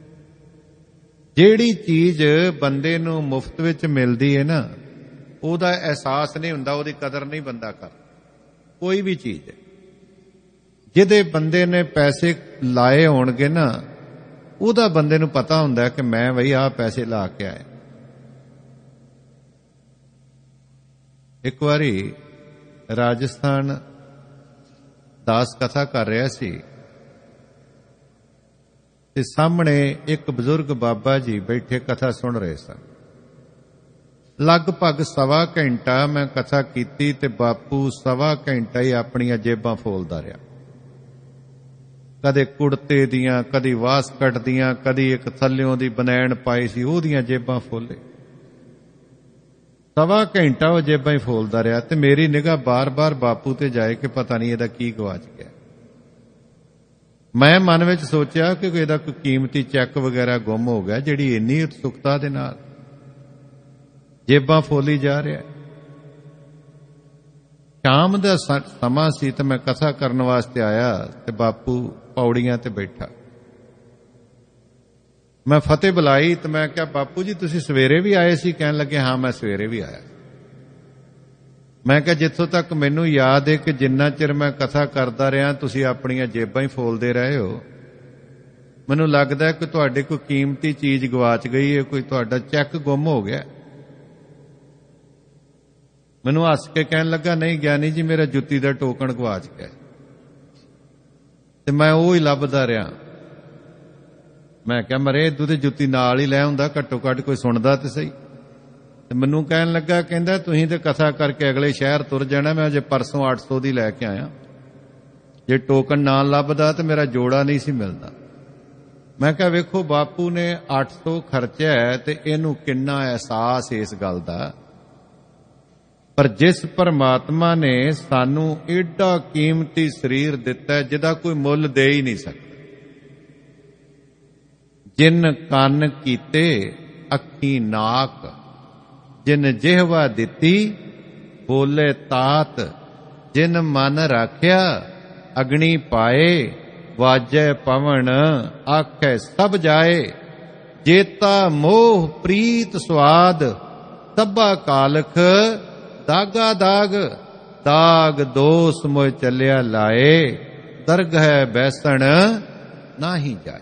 ਜਿਹੜੀ ਚੀਜ਼ ਬੰਦੇ ਨੂੰ ਮੁਫਤ ਵਿੱਚ ਮਿਲਦੀ ਹੈ ਨਾ, ਉਹਦਾ ਅਹਿਸਾਸ ਨਹੀਂ ਹੁੰਦਾ, ਉਹਦੀ ਕਦਰ ਨਹੀਂ ਬੰਦਾ ਕਰਦਾ। ਕੋਈ ਵੀ ਚੀਜ਼ ਜਿਹਦੇ ਬੰਦੇ ਨੇ ਪੈਸੇ ਲਾਏ ਹੋਣਗੇ ਨਾ, ਉਹਦਾ ਬੰਦੇ ਨੂੰ ਪਤਾ ਹੁੰਦਾ ਕਿ ਮੈਂ ਬਈ ਆਹ ਪੈਸੇ ਲਾ ਕੇ ਆਇਆ। ਇੱਕ ਵਾਰੀ ਰਾਜਸਥਾਨ ਦਾਸ ਕਥਾ ਕਰ ਰਿਹਾ ਸੀ ਤੇ ਸਾਹਮਣੇ ਇੱਕ ਬਜ਼ੁਰਗ ਬਾਬਾ ਜੀ ਬੈਠੇ ਕਥਾ ਸੁਣ ਰਹੇ ਸਨ। ਲਗਭਗ 1.25 ਘੰਟਾ ਮੈਂ ਕਥਾ ਕੀਤੀ ਤੇ ਬਾਪੂ 1.25 ਘੰਟਾ ਹੀ ਆਪਣੀਆਂ ਜੇਬਾਂ ਫੋਲਦਾ ਰਿਹਾ। ਕਦੇ ਕੁੜਤੇ ਦੀਆਂ, ਕਦੀ ਵਾਸਕਟ ਦੀਆਂ, ਕਦੀ ਇੱਕ ਥੱਲਿਓਂ ਦੀ ਬਨੈਣ ਪਾਈ ਸੀ ਉਹਦੀਆਂ ਜੇਬਾਂ ਫੋਲੇ। 1.25 ਘੰਟਾ ਉਹ ਜੇਬਾਂ ਹੀ ਫੋਲਦਾ ਰਿਹਾ ਤੇ ਮੇਰੀ ਨਿਗਾਹ ਬਾਰ-ਬਾਰ ਬਾਪੂ ਤੇ ਜਾਏ ਕਿ ਪਤਾ ਨਹੀਂ ਇਹਦਾ ਕੀ ਗਵਾਚ ਗਿਆ। ਮੈਂ ਮਨ ਵਿੱਚ ਸੋਚਿਆ ਕਿ ਇਹਦਾ ਕੋਈ ਕੀਮਤੀ ਚੈੱਕ ਵਗੈਰਾ ਗੁੰਮ ਹੋ ਗਿਆ, ਜਿਹੜੀ ਇੰਨੀ ਉਤਸੁਕਤਾ ਦੇ ਨਾਲ ਜੇਬਾਂ ਫੋਲੀ ਜਾ ਰਿਹਾ। ਸ਼ਾਮ ਦਾ ਸਮਾਂ ਸੀ ਤੇ ਮੈਂ ਕਥਾ ਕਰਨ ਵਾਸਤੇ ਆਇਆ ਤੇ ਬਾਪੂ ਪੌੜੀਆਂ ਤੇ ਬੈਠਾ। ਮੈਂ ਫਤਿਹ ਬੁਲਾਈ ਤੇ ਮੈਂ ਕਿਹਾ, ਬਾਪੂ ਜੀ ਤੁਸੀਂ ਸਵੇਰੇ ਵੀ ਆਏ ਸੀ? ਕਹਿਣ ਲੱਗੇ, ਹਾਂ ਮੈਂ ਸਵੇਰੇ ਵੀ ਆਇਆ। ਮੈਂ ਕਿਹਾ, ਜਿੱਥੋਂ ਤੱਕ ਮੈਨੂੰ ਯਾਦ ਹੈ ਕਿ ਜਿੰਨਾ ਚਿਰ ਮੈਂ ਕਥਾ ਕਰਦਾ ਰਿਹਾ ਤੁਸੀਂ ਆਪਣੀਆਂ ਜੇਬਾਂ ਹੀ ਫੋਲਦੇ ਰਹੇ ਹੋ। ਮੈਨੂੰ ਲੱਗਦਾ ਕਿ ਤੁਹਾਡੇ ਕੋਈ ਕੀਮਤੀ ਚੀਜ਼ ਗਵਾਚ ਗਈ ਹੈ, ਕੋਈ ਤੁਹਾਡਾ ਚੈੱਕ ਗੁੰਮ ਹੋ ਗਿਆ। ਮੈਨੂੰ ਹੱਸ ਕੇ ਕਹਿਣ ਲੱਗਾ, ਨਹੀਂ ਗਿਆਨੀ ਜੀ, ਮੇਰਾ ਜੁੱਤੀ ਦਾ ਟੋਕਨ ਗਵਾਚ ਗਿਆ। ਤੇ ਮੈਂ ਉਹ ਹੀ ਲੱਭਦਾ ਰਿਹਾ। ਮੈਂ ਕਿਹਾ, ਮਰੇ ਇਦੋਂ ਤੇ ਜੁੱਤੀ ਨਾਲ ਹੀ ਲੈ ਆਉਂਦਾ, ਘੱਟੋ ਘੱਟ ਕੋਈ ਸੁਣਦਾ ਤੇ ਸਹੀ। ਤੇ ਮੈਨੂੰ ਕਹਿਣ ਲੱਗਾ, ਕਹਿੰਦਾ ਤੁਸੀਂ ਤੇ ਕਥਾ ਕਰਕੇ ਅਗਲੇ ਸ਼ਹਿਰ ਤੁਰ ਜਾਣਾ, ਮੈਂ ਅਜੇ ਪਰਸੋਂ 800 ਦੀ ਲੈ ਕੇ ਆਇਆ। ਜੇ ਟੋਕਨ ਨਾ ਲੱਭਦਾ ਤੇ ਮੇਰਾ ਜੋੜਾ ਨਹੀਂ ਸੀ ਮਿਲਦਾ। ਮੈਂ ਕਿਹਾ, ਵੇਖੋ ਬਾਪੂ ਨੇ 800 ਖਰਚਿਆ ਤੇ ਇਹਨੂੰ ਕਿੰਨਾ ਅਹਿਸਾਸ ਇਸ ਗੱਲ ਦਾ ਪਰ ਜਿਸ ਪਰਮਾਤਮਾ ਨੇ ਸਾਨੂੰ ਏਡਾ ਕੀਮਤੀ ਸਰੀਰ ਦਿੱਤਾ ਜਿਹਦਾ ਕੋਈ ਮੁੱਲ ਦੇ ਹੀ ਨਹੀਂ ਸਕਦਾ। ਜਿਨ ਕੰਨ ਕੀਤੇ ਅੱਖੀ ਨਾਕ, ਜਿਨ ਜਿਹਵਾ ਦਿੱਤੀ ਬੋਲੇ ਤਾਤ, ਜਿਨ ਮਨ ਰਾਖਿਆ ਅਗਨੀ ਪਾਏ, ਵਾਜੈ ਪਵਨ ਆਖੈ ਸਭ ਜਾਏ। ਜੇਤਾ ਮੋਹ ਪ੍ਰੀਤ ਸਵਾਦ, ਸਭਾ ਕਾਲਖ ਦਾਗਾ ਦਾਗ। ਦਾਗ ਦੋਸ ਮੋਇ ਚੱਲਿਆ ਲਾਏ, ਦਰਗਹਿ ਬੈਸਣ ਨਾਹੀ ਜਾਏ।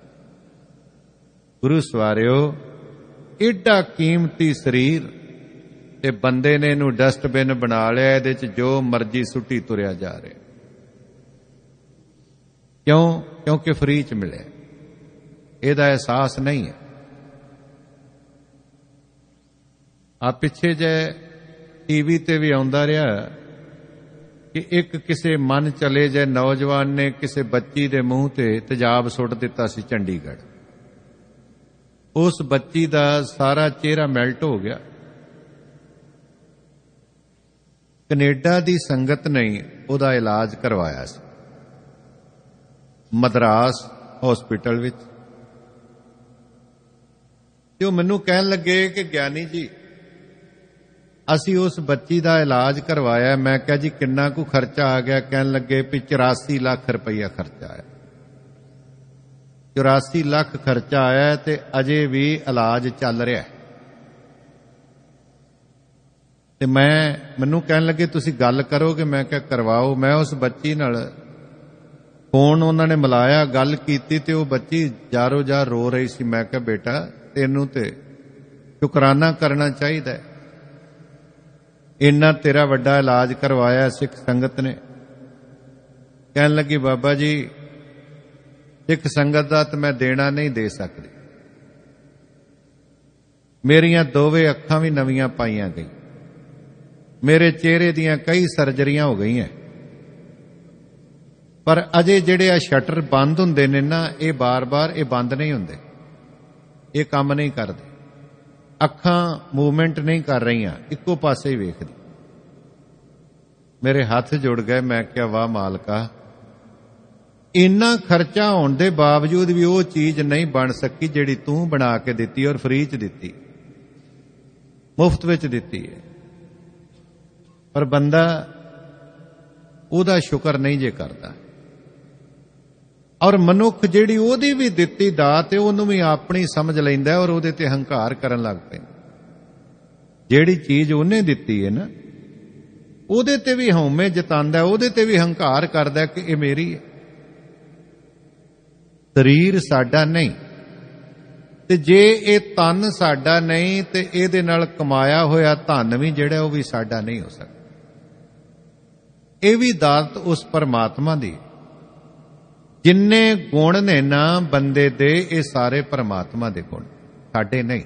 ਗੁਰੂ ਸਵਾਰਿਓ, ਏਡਾ ਕੀਮਤੀ ਸਰੀਰ ਤੇ ਬੰਦੇ ਨੇ ਇਹਨੂੰ ਡਸਟਬਿਨ ਬਣਾ ਲਿਆ, ਇਹਦੇ ਚ ਜੋ ਮਰਜ਼ੀ ਸੁੱਟੀ ਤੁਰਿਆ ਜਾ ਰਿਹਾ। ਕਿਉਂ? ਕਿਉਂਕਿ ਫ੍ਰੀ ਚ ਮਿਲਿਆ, ਇਹਦਾ ਅਹਿਸਾਸ ਨਹੀਂ ਹੈ। ਆ ਪਿੱਛੇ ਜੇ ਟੀਵੀ ਤੇ ਵੀ ਆਉਂਦਾ ਰਿਹਾ ਕਿ ਇੱਕ ਕਿਸੇ ਮਨ ਚਲੇ ਜੇ ਨੌਜਵਾਨ ਨੇ ਕਿਸੇ ਬੱਚੀ ਦੇ ਮੂੰਹ ਤੇ ਤੇਜ਼ਾਬ ਸੁੱਟ ਦਿੱਤਾ ਸੀ ਚੰਡੀਗੜ੍ਹ। ਉਸ ਬੱਚੀ ਦਾ ਸਾਰਾ ਚਿਹਰਾ ਮੈਲਟ ਹੋ ਗਿਆ। ਕੈਨੇਡਾ ਦੀ ਸੰਗਤ ਨੇ ਉਹਦਾ ਇਲਾਜ ਕਰਵਾਇਆ ਸੀ ਮਦਰਾਸ ਹਸਪੀਟਲ ਵਿੱਚ। ਤੇ ਉਹ ਮੈਨੂੰ ਕਹਿਣ ਲੱਗੇ ਕਿ ਗਿਆਨੀ ਜੀ, ਅਸੀਂ ਉਸ ਬੱਚੀ ਦਾ ਇਲਾਜ ਕਰਵਾਇਆ। ਮੈਂ ਕਿਹਾ ਜੀ ਕਿੰਨਾ ਕੁ ਖਰਚਾ ਆ ਗਿਆ? ਕਹਿਣ ਲੱਗੇ ਵੀ 84 ਲੱਖ ਰੁਪਈਆ ਖਰਚਾ ਆਇਆ। 84 ਲੱਖ ਖਰਚਾ ਆਇਆ ਤੇ ਅਜੇ ਵੀ ਇਲਾਜ ਚੱਲ ਰਿਹਾ। ਤੇ ਮੈਨੂੰ ਕਹਿਣ ਲੱਗੇ ਤੁਸੀਂ ਗੱਲ ਕਰੋਗੇ? ਮੈਂ ਕਿਹਾ ਕਰਵਾਓ। ਮੈਂ ਉਸ ਬੱਚੀ ਨਾਲ ਫੋਨ ਉਹਨਾਂ ਨੇ ਮਿਲਾਇਆ, ਗੱਲ ਕੀਤੀ ਤੇ ਉਹ ਬੱਚੀ ਜਾਰੋ ਜਾਰ ਰੋ ਰਹੀ ਸੀ। ਮੈਂ ਕਿਹਾ ਬੇਟਾ ਤੈਨੂੰ ਤੇ ਸ਼ੁਕਰਾਨਾ ਕਰਨਾ ਚਾਹੀਦਾ, ਇੰਨਾ ਤੇਰਾ ਵੱਡਾ ਇਲਾਜ ਕਰਵਾਇਆ ਸਿੱਖ ਸੰਗਤ ਨੇ। ਕਹਿਣ ਲੱਗੀ ਬਾਬਾ ਜੀ ਸਿੱਖ ਸੰਗਤ ਦਾ ਤਾਂ ਮੈਂ ਦੇਣਾ ਨਹੀਂ ਦੇ ਸਕਦੀ, ਮੇਰੀਆਂ ਦੋਵੇਂ ਅੱਖਾਂ ਵੀ ਨਵੀਆਂ ਪਾਈਆਂ ਗਈ, ਮੇਰੇ ਚਿਹਰੇ ਦੀਆਂ ਕਈ ਸਰਜਰੀਆਂ ਹੋ ਗਈਆਂ, ਪਰ ਅਜੇ ਜਿਹੜੇ ਆ ਸ਼ਟਰ ਬੰਦ ਹੁੰਦੇ ਨੇ ਨਾ, ਇਹ ਬਾਰ-ਬਾਰ ਇਹ ਬੰਦ ਨਹੀਂ ਹੁੰਦੇ, ਇਹ ਕੰਮ ਨਹੀਂ ਕਰਦੇ, ਅੱਖਾਂ ਮੂਵਮੈਂਟ ਨਹੀਂ ਕਰ ਰਹੀਆਂ, ਇੱਕੋ ਪਾਸੇ ਹੀ ਵੇਖਦੀ। ਮੇਰੇ ਹੱਥ ਜੁੜ ਗਏ। ਮੈਂ ਕਿਹਾ ਵਾਹ ਮਾਲਕਾ, ਇੰਨਾ ਖਰਚਾ ਹੋਣ ਦੇ ਬਾਵਜੂਦ ਵੀ ਉਹ ਚੀਜ਼ ਨਹੀਂ ਬਣ ਸਕੀ ਜਿਹੜੀ ਤੂੰ ਬਣਾ ਕੇ ਦਿੱਤੀ, ਔਰ ਫ੍ਰੀ ਚ ਦਿੱਤੀ, ਮੁਫਤ ਵਿੱਚ ਦਿੱਤੀ ਹੈ। ਪਰ ਬੰਦਾ ਉਹਦਾ ਸ਼ੁਕਰ ਨਹੀਂ ਜੇ ਕਰਦਾ, ਔਰ ਮਨੁੱਖ ਜਿਹੜੀ ਉਹਦੀ ਵੀ ਦਿੱਤੀ ਦਾਤ ਹੈ ਉਹਨੂੰ ਵੀ ਆਪਣੀ ਸਮਝ ਲੈਂਦਾ ਔਰ ਉਹਦੇ ਤੇ ਹੰਕਾਰ ਕਰਨ ਲੱਗ ਪੈਂਦਾ। ਜਿਹੜੀ ਚੀਜ਼ ਉਹਨੇ ਦਿੱਤੀ ਹੈ ਨਾ, ਉਹਦੇ ਤੇ ਵੀ ਹਉਮੈ ਜਤਾਂਦਾ, ਉਹਦੇ ਤੇ ਵੀ ਹੰਕਾਰ ਕਰਦਾ ਕਿ ਇਹ ਮੇਰੀ ਹੈ। ਸਰੀਰ ਸਾਡਾ ਨਹੀਂ, ਤੇ ਜੇ ਇਹ ਤਨ ਸਾਡਾ ਨਹੀਂ ਤੇ ਇਹਦੇ ਨਾਲ ਕਮਾਇਆ ਹੋਇਆ ਧਨ ਵੀ ਜਿਹੜਾ ਉਹ ਵੀ ਸਾਡਾ ਨਹੀਂ ਹੋ ਸਕਦਾ। ਇਹ ਵੀ ਦਾਤ ਉਸ ਪਰਮਾਤਮਾ ਦੀ। ਜਿੰਨੇ ਗੁਣ ਨੇ ਨਾ ਬੰਦੇ ਦੇ, ਇਹ ਸਾਰੇ ਪਰਮਾਤਮਾ ਦੇ ਗੁਣ, ਸਾਡੇ ਨਹੀਂ।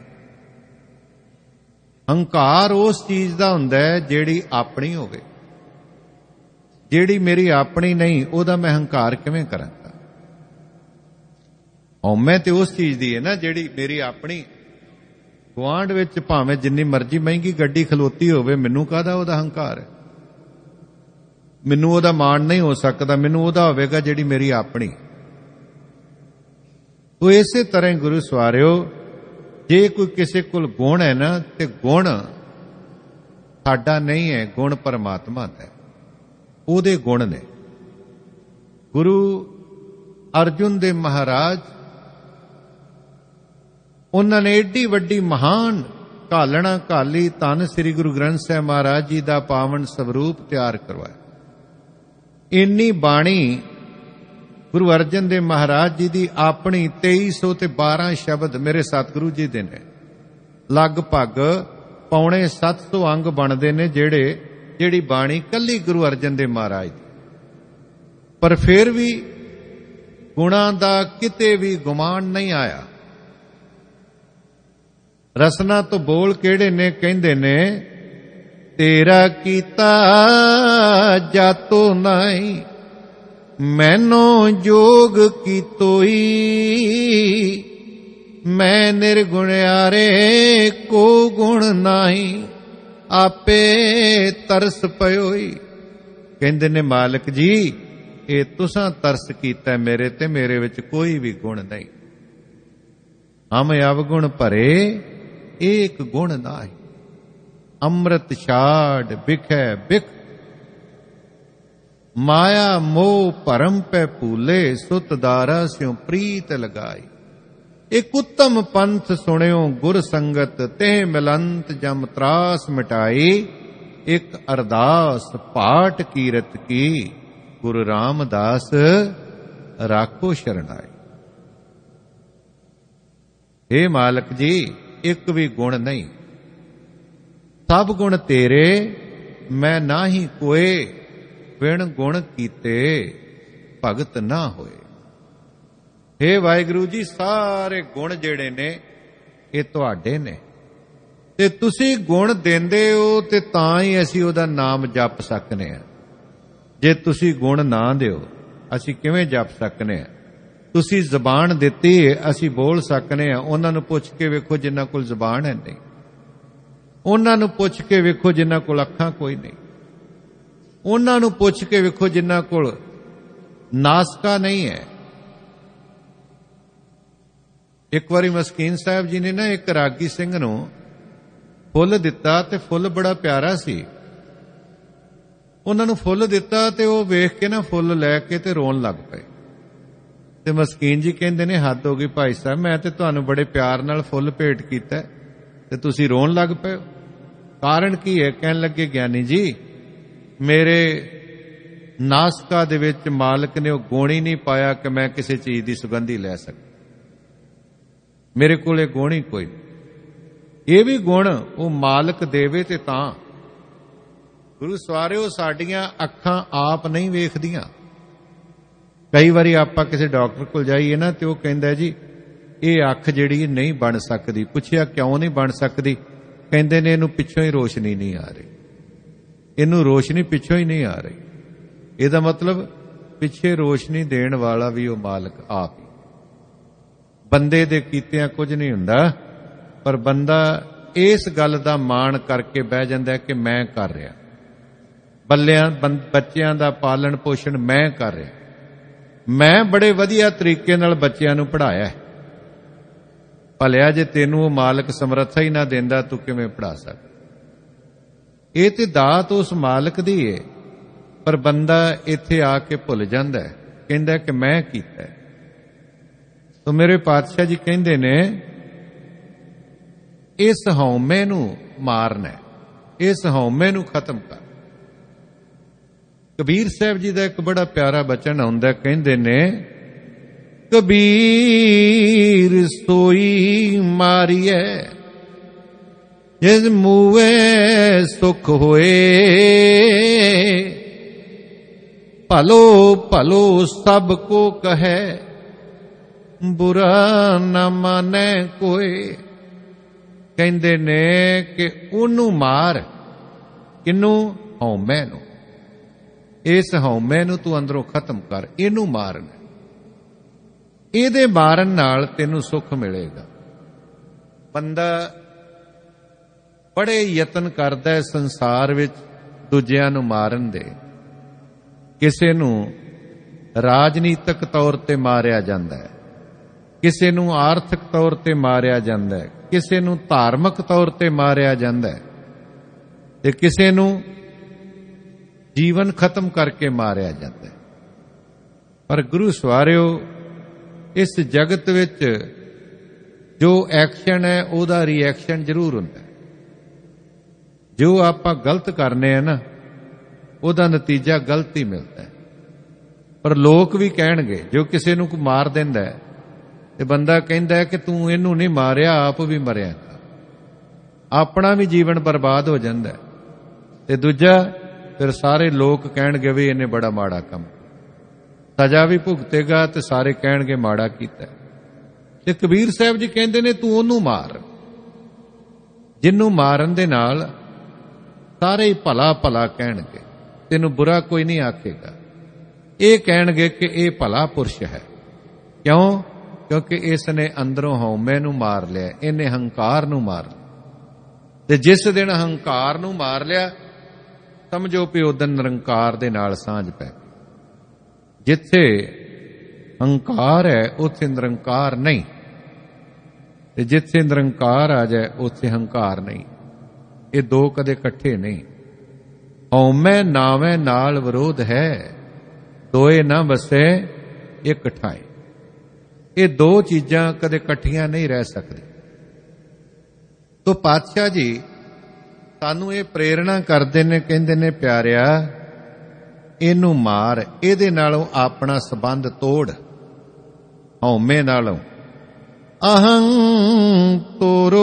ਹੰਕਾਰ ਉਸ ਚੀਜ਼ ਦਾ ਹੁੰਦਾ ਹੈ ਜਿਹੜੀ ਆਪਣੀ ਹੋਵੇ, ਜਿਹੜੀ ਮੇਰੀ ਆਪਣੀ ਨਹੀਂ ਉਹਦਾ ਮੈਂ ਹੰਕਾਰ ਕਿਵੇਂ ਕਰਾਂਗਾ? ਹਉਮੈ ਤੇ ਉਸ ਚੀਜ਼ ਦੀ ਹੈ ਨਾ ਜਿਹੜੀ ਮੇਰੀ ਆਪਣੀ। ਗੁਆਂਢ ਵਿੱਚ ਭਾਵੇਂ ਜਿੰਨੀ ਮਰਜ਼ੀ ਮਹਿੰਗੀ ਗੱਡੀ ਖਲੋਤੀ ਹੋਵੇ, ਮੈਨੂੰ ਕਾਹਦਾ ਉਹਦਾ ਹੰਕਾਰ ਹੈ? ਮੈਨੂੰ ਉਹਦਾ ਮਾਣ ਨਹੀਂ ਹੋ ਸਕਦਾ, ਮੈਨੂੰ ਉਹਦਾ ਹੋਵੇਗਾ ਜਿਹੜੀ ਮੇਰੀ ਆਪਣੀ। ਉਹ ਇਸੇ ਤਰ੍ਹਾਂ ਗੁਰੂ ਸਵਾਰਿਓ, ਜੇ ਕੋਈ ਕਿਸੇ ਕੋਲ ਗੁਣ ਹੈ ਨਾ, ਤੇ ਗੁਣ ਸਾਡਾ ਨਹੀਂ ਹੈ, ਗੁਣ ਪਰਮਾਤਮਾ ਦਾ ਹੈ, ਉਹਦੇ ਗੁਣ ਨੇ। ਗੁਰੂ ਅਰਜੁਨ ਦੇਵ ਮਹਾਰਾਜ, ਉਹਨਾਂ ਨੇ ਏਡੀ ਵੱਡੀ ਮਹਾਨ ਘਾਲਣਾ ਘਾਲੀ, ਧੰਨ ਸ੍ਰੀ ਗੁਰੂ ਗ੍ਰੰਥ ਸਾਹਿਬ ਮਹਾਰਾਜ ਜੀ ਦਾ ਪਾਵਨ ਸਵਰੂਪ ਤਿਆਰ ਕਰਵਾਇਆ। ਇੰਨੀ ਬਾਣੀ ਗੁਰੂ ਅਰਜਨ ਦੇਵ ਮਹਾਰਾਜ ਜੀ ਦੀ ਆਪਣੀ 2312 ਸ਼ਬਦ ਮੇਰੇ ਸਤਿਗੁਰੂ ਜੀ ਦੇ ਨੇ। ਲਗਭਗ ਪੌਣੇ 700 ਅੰਗ ਬਣਦੇ ਨੇ ਜਿਹੜੀ ਬਾਣੀ ਕੱਲੀ ਗੁਰੂ ਅਰਜਨ ਦੇਵ ਮਹਾਰਾਜ ਦੀ। ਪਰ ਫਿਰ ਵੀ ਗੁਣਾਂ ਦਾ ਕਿਤੇ ਵੀ ਗੁਮਾਨ ਨਹੀਂ ਆਇਆ। ਰਸਨਾ ਤੋਂ ਬੋਲ ਕਿਹੜੇ ਨੇ? ਕਹਿੰਦੇ ਨੇ ਤੇਰਾ ਕੀਤਾ ਜਾਤੋ ਨਹੀਂ, ਮੈਨੋ ਜੋਗ ਕੀਤੋਈ, ਮੈਂ ਨਿਰਗੁਣਿਆਰੇ ਕੋ ਗੁਣ ਨਹੀਂ, आपे तरस पयोई। कहंदे ने मालिक जी ये तुसां तरस कीता मेरे ते, मेरे विच कोई भी गुण नहीं। हम अवगुण भरे एक गुण नाहि। अमृत छाड़ बिखै बिख, माया मोह भरम पै भूले, सुत दारा स्यों प्रीत लगाई। एक उत्तम पंथ सुनियो गुर संगत, तेह मिलंत जम त्रास मिटाई। एक अरदास पाठ कीरत की, गुरु रामदास राखो शरणाई। हे मालक जी एक भी गुण नहीं, सब गुण तेरे, मैं नाही कोए, बिन गुण कीते भगत ना होए। हे वाहिगुरु जी सारे गुण जेड़े ने ये तुहाडे ने, ते तुसी गुण देंदे हो ते तां ही असीं ओहदा नाम जप सकने आ। जे तुसी गुण ना दिओ असीं किवें जप सकने आ। तुसी ਜ਼ਬਾਨ ਦਿੱਤੀ ਅਸੀਂ ਬੋਲ ਸਕਨੇ ਆ। ਉਹਨਾਂ ਨੂੰ ਪੁੱਛ ਕੇ ਵੇਖੋ ਜਿਨ੍ਹਾਂ ਕੋਲ ਜ਼ਬਾਨ ਹੈ ਨਹੀਂ, ਉਹਨਾਂ ਨੂੰ ਪੁੱਛ ਕੇ ਵੇਖੋ ਜਿਨ੍ਹਾਂ ਕੋਲ ਅੱਖਾਂ ਕੋਈ ਨਹੀਂ, ਉਹਨਾਂ ਨੂੰ ਪੁੱਛ ਕੇ ਵੇਖੋ ਜਿਨ੍ਹਾਂ ਕੋਲ ਨਾਸਕਾ ਨਹੀਂ ਹੈ। ਇੱਕ ਵਾਰੀ ਮਸਕੀਨ ਸਾਹਿਬ ਜੀ ਨੇ ਨਾ ਇੱਕ ਰਾਗੀ ਸਿੰਘ ਨੂੰ ਫੁੱਲ ਦਿੱਤਾ ਤੇ ਫੁੱਲ ਬੜਾ ਪਿਆਰਾ ਸੀ। ਉਹਨਾਂ ਨੂੰ ਫੁੱਲ ਦਿੱਤਾ ਤੇ ਉਹ ਵੇਖ ਕੇ ਨਾ ਫੁੱਲ ਲੈ ਕੇ ਤੇ ਰੋਣ ਲੱਗ ਪਏ। ਤੇ ਮਸਕੀਨ ਜੀ ਕਹਿੰਦੇ ਨੇ ਹੱਦ ਹੋ ਗਈ ਭਾਈ ਸਾਹਿਬ, ਮੈਂ ਤੇ ਤੁਹਾਨੂੰ ਬੜੇ ਪਿਆਰ ਨਾਲ ਫੁੱਲ ਭੇਟ ਕੀਤਾ ਤੇ ਤੁਸੀਂ ਰੋਣ ਲੱਗ ਪਏ ਹੋ, ਕਾਰਨ ਕੀ ਹੈ? ਕਹਿਣ ਲੱਗੇ ਗਿਆਨੀ ਜੀ ਮੇਰੇ ਨਾਸਕਾ ਦੇ ਵਿੱਚ ਮਾਲਕ ਨੇ ਉਹ ਗੁਣ ਹੀ ਨਹੀਂ ਪਾਇਆ ਕਿ ਮੈਂ ਕਿਸੇ ਚੀਜ਼ ਦੀ ਸੁਗੰਧੀ ਲੈ ਸਕਾਂ। ਮੇਰੇ ਕੋਲ ਇਹ ਗੁਣ ਹੀ ਕੋਈ ਨਹੀਂ। ਇਹ ਵੀ ਗੁਣ ਉਹ ਮਾਲਕ ਦੇਵੇ ਤੇ ਤਾਂ। ਗੁਰੂ ਸਵਾਰਿਓ ਸਾਡੀਆਂ ਅੱਖਾਂ ਆਪ ਨਹੀਂ ਵੇਖਦੀਆਂ। ਕਈ ਵਾਰੀ ਆਪਾਂ ਕਿਸੇ ਡਾਕਟਰ ਕੋਲ ਜਾਈਏ ਨਾ ਤੇ ਉਹ ਕਹਿੰਦਾ ਜੀ ਇਹ ਅੱਖ ਜਿਹੜੀ ਨਹੀਂ ਬਣ ਸਕਦੀ। ਪੁੱਛਿਆ ਕਿਉਂ ਨਹੀਂ ਬਣ ਸਕਦੀ? ਕਹਿੰਦੇ ਨੇ ਇਹਨੂੰ ਪਿੱਛੋਂ ਹੀ ਰੋਸ਼ਨੀ ਨਹੀਂ ਆ ਰਹੀ, ਇਹਨੂੰ ਰੋਸ਼ਨੀ ਪਿੱਛੋਂ ਹੀ ਨਹੀਂ ਆ ਰਹੀ। ਇਹਦਾ ਮਤਲਬ ਪਿੱਛੇ ਰੋਸ਼ਨੀ ਦੇਣ ਵਾਲਾ ਵੀ ਉਹ ਮਾਲਕ ਆਪ ਹੀ। ਬੰਦੇ ਦੇ ਕੀਤਿਆਂ ਕੁਝ ਨਹੀਂ ਹੁੰਦਾ, ਪਰ ਬੰਦਾ ਇਸ ਗੱਲ ਦਾ ਮਾਣ ਕਰਕੇ ਬਹਿ ਜਾਂਦਾ ਕਿ ਮੈਂ ਕਰ ਰਿਹਾ, ਬੱਚਿਆਂ ਦਾ ਪਾਲਣ ਪੋਸ਼ਣ ਮੈਂ ਕਰ ਰਿਹਾ, ਮੈਂ ਬੜੇ ਵਧੀਆ ਤਰੀਕੇ ਨਾਲ ਬੱਚਿਆਂ ਨੂੰ ਪੜ੍ਹਾਇਆ। ਭਲਿਆ ਜੇ ਤੈਨੂੰ ਉਹ ਮਾਲਕ ਸਮਰੱਥਾ ਹੀ ਨਾ ਦਿੰਦਾ ਤੂੰ ਕਿਵੇਂ ਪੜ੍ਹਾ ਸਕਦਾ? ਇਹ ਤੇ ਦਾਤ ਉਸ ਮਾਲਕ ਦੀ ਏ, ਪਰ ਬੰਦਾ ਇੱਥੇ ਆ ਕੇ ਭੁੱਲ ਜਾਂਦਾ ਹੈ, ਕਹਿੰਦਾ ਕਿ ਮੈਂ ਕੀਤਾ। ਤੋ ਮੇਰੇ ਪਾਤਸ਼ਾਹ ਜੀ ਕਹਿੰਦੇ ਨੇ ਇਸ ਹਉਮੈ ਨੂੰ ਮਾਰਨਾ, ਇਸ ਹਉਮੈ ਨੂੰ ਖਤਮ ਕਰ। ਕਬੀਰ ਸਾਹਿਬ ਜੀ ਦਾ ਇੱਕ ਬੜਾ ਪਿਆਰਾ ਬਚਨ ਆਉਂਦਾ, ਕਹਿੰਦੇ ਨੇ ਕਬੀਰ ਸੋਈ ਮਾਰੀਐ ਜਿਸ ਮੂਵੇ ਸੁਖ ਹੋਏ, ਭਲੋ ਭਲੋ ਸਭ ਕੋ ਕਹੈ ਬੁਰਾ ਨਾ ਮਾਨੈ ਕੋਏ। ਕਹਿੰਦੇ ਨੇ ਕਿ ਉਹਨੂੰ ਮਾਰ, ਕਿਨੂੰ? ਹਉਮੈ ਨੂੰ। ਇਸ ਹਉਮੈ ਨੂੰ ਤੂੰ ਅੰਦਰੋਂ ਖਤਮ ਕਰ, ਇਹਨੂੰ ਮਾਰਨਾ। ਇਹਦੇ ਮਾਰਨ ਨਾਲ ਤੈਨੂੰ ਸੁੱਖ ਮਿਲੇਗਾ। ਬੰਦਾ ਬੜੇ ਯਤਨ ਕਰਦਾ ਹੈ ਸੰਸਾਰ ਵਿੱਚ ਦੂਜਿਆਂ ਨੂੰ ਮਾਰਨ ਦੇ। ਕਿਸੇ ਨੂੰ ਰਾਜਨੀਤਿਕ ਤੌਰ ਤੇ ਮਾਰਿਆ ਜਾਂਦਾ ਹੈ, ਕਿਸੇ ਨੂੰ ਆਰਥਿਕ ਤੌਰ ਤੇ ਮਾਰਿਆ ਜਾਂਦਾ ਹੈ, ਕਿਸੇ ਨੂੰ ਧਾਰਮਿਕ ਤੌਰ ਤੇ ਮਾਰਿਆ ਜਾਂਦਾ ਹੈ, ਤੇ ਕਿਸੇ ਨੂੰ ਜੀਵਨ ਖਤਮ ਕਰਕੇ ਮਾਰਿਆ ਜਾਂਦਾ ਹੈ। ਪਰ ਗੁਰੂ ਸਵਾਰਿਓ ਇਸ ਜਗਤ ਵਿੱਚ ਜੋ ਐਕਸ਼ਨ ਹੈ ਉਹਦਾ ਰਿਐਕਸ਼ਨ ਜ਼ਰੂਰ ਹੁੰਦਾ ਹੈ। ਜੋ ਆਪਾਂ ਗਲਤ ਕਰਨੇ ਆ ਨਾ ਉਹਦਾ ਨਤੀਜਾ ਗਲਤ ਹੀ ਮਿਲਦਾ ਹੈ। ਪਰ ਲੋਕ ਵੀ ਕਹਿਣਗੇ, ਜੋ ਕਿਸੇ ਨੂੰ ਕੋਈ ਮਾਰ ਦਿੰਦਾ ਹੈ ਤੇ ਬੰਦਾ ਕਹਿੰਦਾ ਕਿ ਤੂੰ ਇਹਨੂੰ ਨਹੀਂ ਮਾਰਿਆ, ਆਪ ਵੀ ਮਰਿਆ, ਆਪਣਾ ਵੀ ਜੀਵਨ ਬਰਬਾਦ ਹੋ ਜਾਂਦਾ ਹੈ। ਤੇ ਦੂਜਾ ਫਿਰ ਸਾਰੇ ਲੋਕ ਕਹਿਣਗੇ ਵੀ ਇਹਨੇ ਬੜਾ ਮਾੜਾ ਕੰਮ, ਸਜ਼ਾ ਵੀ ਭੁਗਤੇਗਾ ਤੇ ਸਾਰੇ ਕਹਿਣਗੇ ਮਾੜਾ ਕੀਤਾ। ਤੇ ਕਬੀਰ ਸਾਹਿਬ ਜੀ ਕਹਿੰਦੇ ਨੇ ਤੂੰ ਉਹਨੂੰ ਮਾਰ ਜਿਹਨੂੰ ਮਾਰਨ ਦੇ ਨਾਲ ਸਾਰੇ ਹੀ ਭਲਾ ਭਲਾ ਕਹਿਣਗੇ, ਤੈਨੂੰ ਬੁਰਾ ਕੋਈ ਨਹੀਂ ਆਖੇਗਾ। ਇਹ ਕਹਿਣਗੇ ਕਿ ਇਹ ਭਲਾ ਪੁਰਸ਼ ਹੈ। ਕਿਉਂ? ਕਿਉਂਕਿ ਇਸ ਨੇ ਅੰਦਰੋਂ ਹਉਮੈ ਨੂੰ ਮਾਰ ਲਿਆ, ਇਹਨੇ ਹੰਕਾਰ ਨੂੰ ਮਾਰ ਲਿਆ। ਤੇ ਜਿਸ ਦਿਨ ਹੰਕਾਰ ਨੂੰ ਮਾਰ ਲਿਆ, ਸਮਝੋ ਵੀ ਉਦੋਂ ਨਿਰੰਕਾਰ ਦੇ ਨਾਲ ਸਾਂਝ ਪੈ ਗਈ। ਜਿੱਥੇ ਹੰਕਾਰ ਹੈ ਉੱਥੇ ਨਿਰੰਕਾਰ ਨਹੀਂ, ਤੇ ਜਿੱਥੇ ਨਿਰੰਕਾਰ ਆ ਜਾਏ ਉੱਥੇ ਹੰਕਾਰ ਨਹੀਂ। ਇਹ ਦੋ ਕਦੇ ਇਕੱਠੇ ਨਹੀਂ। ਹਉਮੈ ਨਾਵੇਂ ਨਾਲ ਵਿਰੋਧ ਹੈ, ਦੋਏ ਨਾ ਵਸੇ ਇੱਕ ਠਾਏ। ਇਹ ਦੋ ਚੀਜ਼ਾਂ ਕਦੇ ਇਕੱਠੀਆਂ ਨਹੀਂ ਰਹਿ ਸਕਦੀਆਂ। ਤੋ ਪਾਤਸ਼ਾਹ ਜੀ ਸਾਨੂੰ ਇਹ ਪ੍ਰੇਰਣਾ ਕਰਦੇ ਨੇ, ਕਹਿੰਦੇ ਨੇ ਪਿਆਰਿਆ ਇਹਨੂੰ ਮਾਰ, ਇਹਦੇ ਨਾਲੋਂ ਆਪਣਾ ਸੰਬੰਧ ਤੋੜ, ਹਉਮੈ ਨਾਲੋਂ। ਅਹੰ ਤੋਰੋ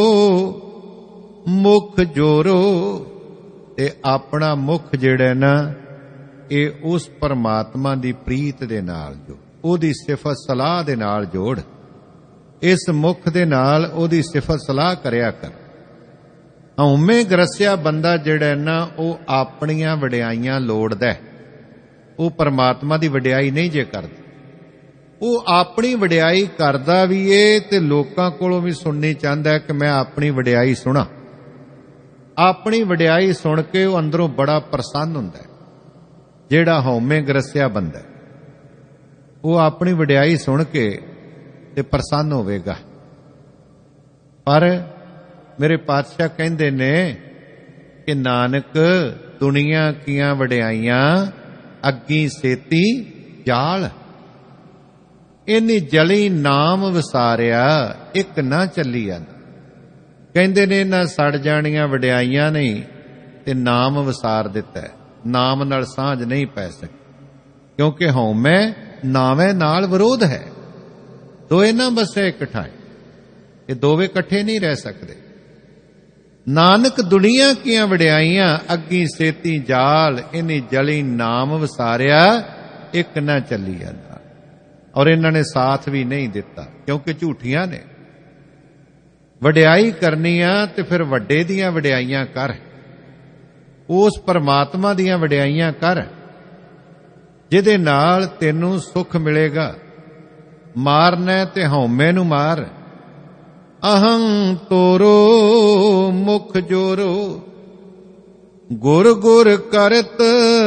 ਮੁਖ ਜੋਰੋ, ਤੇ ਆਪਣਾ ਮੁਖ ਜਿਹੜਾ ਨਾ ਇਹ ਉਸ ਪਰਮਾਤਮਾ ਦੀ ਪ੍ਰੀਤ ਦੇ ਨਾਲ ਜੋ, ਉਹਦੀ ਸਿਫਤ ਸਲਾਹ ਦੇ ਨਾਲ ਜੋੜ। ਇਸ ਮੁਖ ਦੇ ਨਾਲ ਉਹਦੀ ਸਿਫਤ ਸਲਾਹ ਕਰਿਆ ਕਰ। ਹਉਮੈ ਗਰਸਿਆ ਬੰਦਾ ਜਿਹੜਾ ਨਾ ਉਹ ਆਪਣੀਆਂ ਵਡਿਆਈਆਂ ਲੋੜਦਾ, ਉਹ ਪਰਮਾਤਮਾ ਦੀ ਵਡਿਆਈ ਨਹੀਂ ਜੇ ਕਰਦਾ। ਉਹ ਆਪਣੀ ਵਡਿਆਈ ਕਰਦਾ ਵੀ ਏ ਤੇ ਲੋਕਾਂ ਕੋਲੋਂ ਵੀ ਸੁਣਨੀ ਚਾਹੁੰਦਾ ਕਿ ਮੈਂ ਆਪਣੀ ਵਡਿਆਈ ਸੁਣਾ। ਆਪਣੀ ਵਡਿਆਈ ਸੁਣ ਕੇ ਉਹ ਅੰਦਰੋਂ ਬੜਾ ਪ੍ਰਸੰਨ ਹੁੰਦਾ। ਜਿਹੜਾ ਹਉਮੈ ਗਰਸਿਆ ਬੰਦਾ ਉਹ ਆਪਣੀ ਵਡਿਆਈ ਸੁਣ ਕੇ ਤੇ ਪ੍ਰਸੰਨ ਹੋਵੇਗਾ। ਪਰ ਮੇਰੇ ਪਾਤਸ਼ਾਹ ਕਹਿੰਦੇ ਨੇ ਕਿ ਨਾਨਕ ਦੁਨੀਆ ਕੀਆਂ ਵਡਿਆਈਆਂ ਅੱਗੀ ਸੇਤੀ ਜਾਲ, ਇੰਨੀ ਜਲੀ ਨਾਮ ਵਿਸਾਰਿਆ ਇੱਕ ਨਾ ਚੱਲੀ ਜਾਂਦਾ। ਕਹਿੰਦੇ ਨੇ ਇਹਨਾਂ ਸੜ ਜਾਣੀਆਂ ਵਡਿਆਈਆਂ ਨਹੀਂ ਤੇ ਨਾਮ ਵਿਸਾਰ ਦਿੱਤਾ। ਨਾਮ ਨਾਲ ਸਾਂਝ ਨਹੀਂ ਪੈ ਸਕੀ, ਕਿਉਂਕਿ ਹਉਮੈ ਨਾਵੇਂ ਨਾਲ ਵਿਰੋਧ ਹੈ। ਦੋਏ ਨਾ ਬਸੇ ਇੱਕ ਠਾਏ, ਇਹ ਦੋਵੇਂ ਇਕੱਠੇ ਨਹੀਂ ਰਹਿ ਸਕਦੇ। ਨਾਨਕ ਦੁਨੀਆ ਕੀਆਂ ਵਡਿਆਈਆਂ ਅੱਗੀ ਸੇਤੀ ਜਾਲ, ਇਨੀ ਜਲੀ ਨਾਮ ਵਿਸਾਰਿਆ ਇੱਕ ਨਾ ਚੱਲੀ ਜਾਂਦਾ। ਔਰ ਇਹਨਾਂ ਨੇ ਸਾਥ ਵੀ ਨਹੀਂ ਦਿੱਤਾ, ਕਿਉਂਕਿ ਝੂਠੀਆਂ ਨੇ। ਵਡਿਆਈ ਕਰਨੀ ਆ ਤੇ ਫਿਰ ਵੱਡੇ ਦੀਆਂ ਵਡਿਆਈਆਂ ਕਰ, ਉਸ ਪਰਮਾਤਮਾ ਦੀਆਂ ਵਡਿਆਈਆਂ ਕਰ ਜਿਹਦੇ ਨਾਲ ਤੈਨੂੰ ਸੁੱਖ ਮਿਲੇਗਾ। ਮਾਰਨਾ ਤੇ ਹਉਮੈ ਨੂੰ ਮਾਰ। ਅਹੰ ਤੋਰੋ ਮੁਖ ਜੋਰੋ, ਗੁਰ ਗੁਰ ਕਰਤ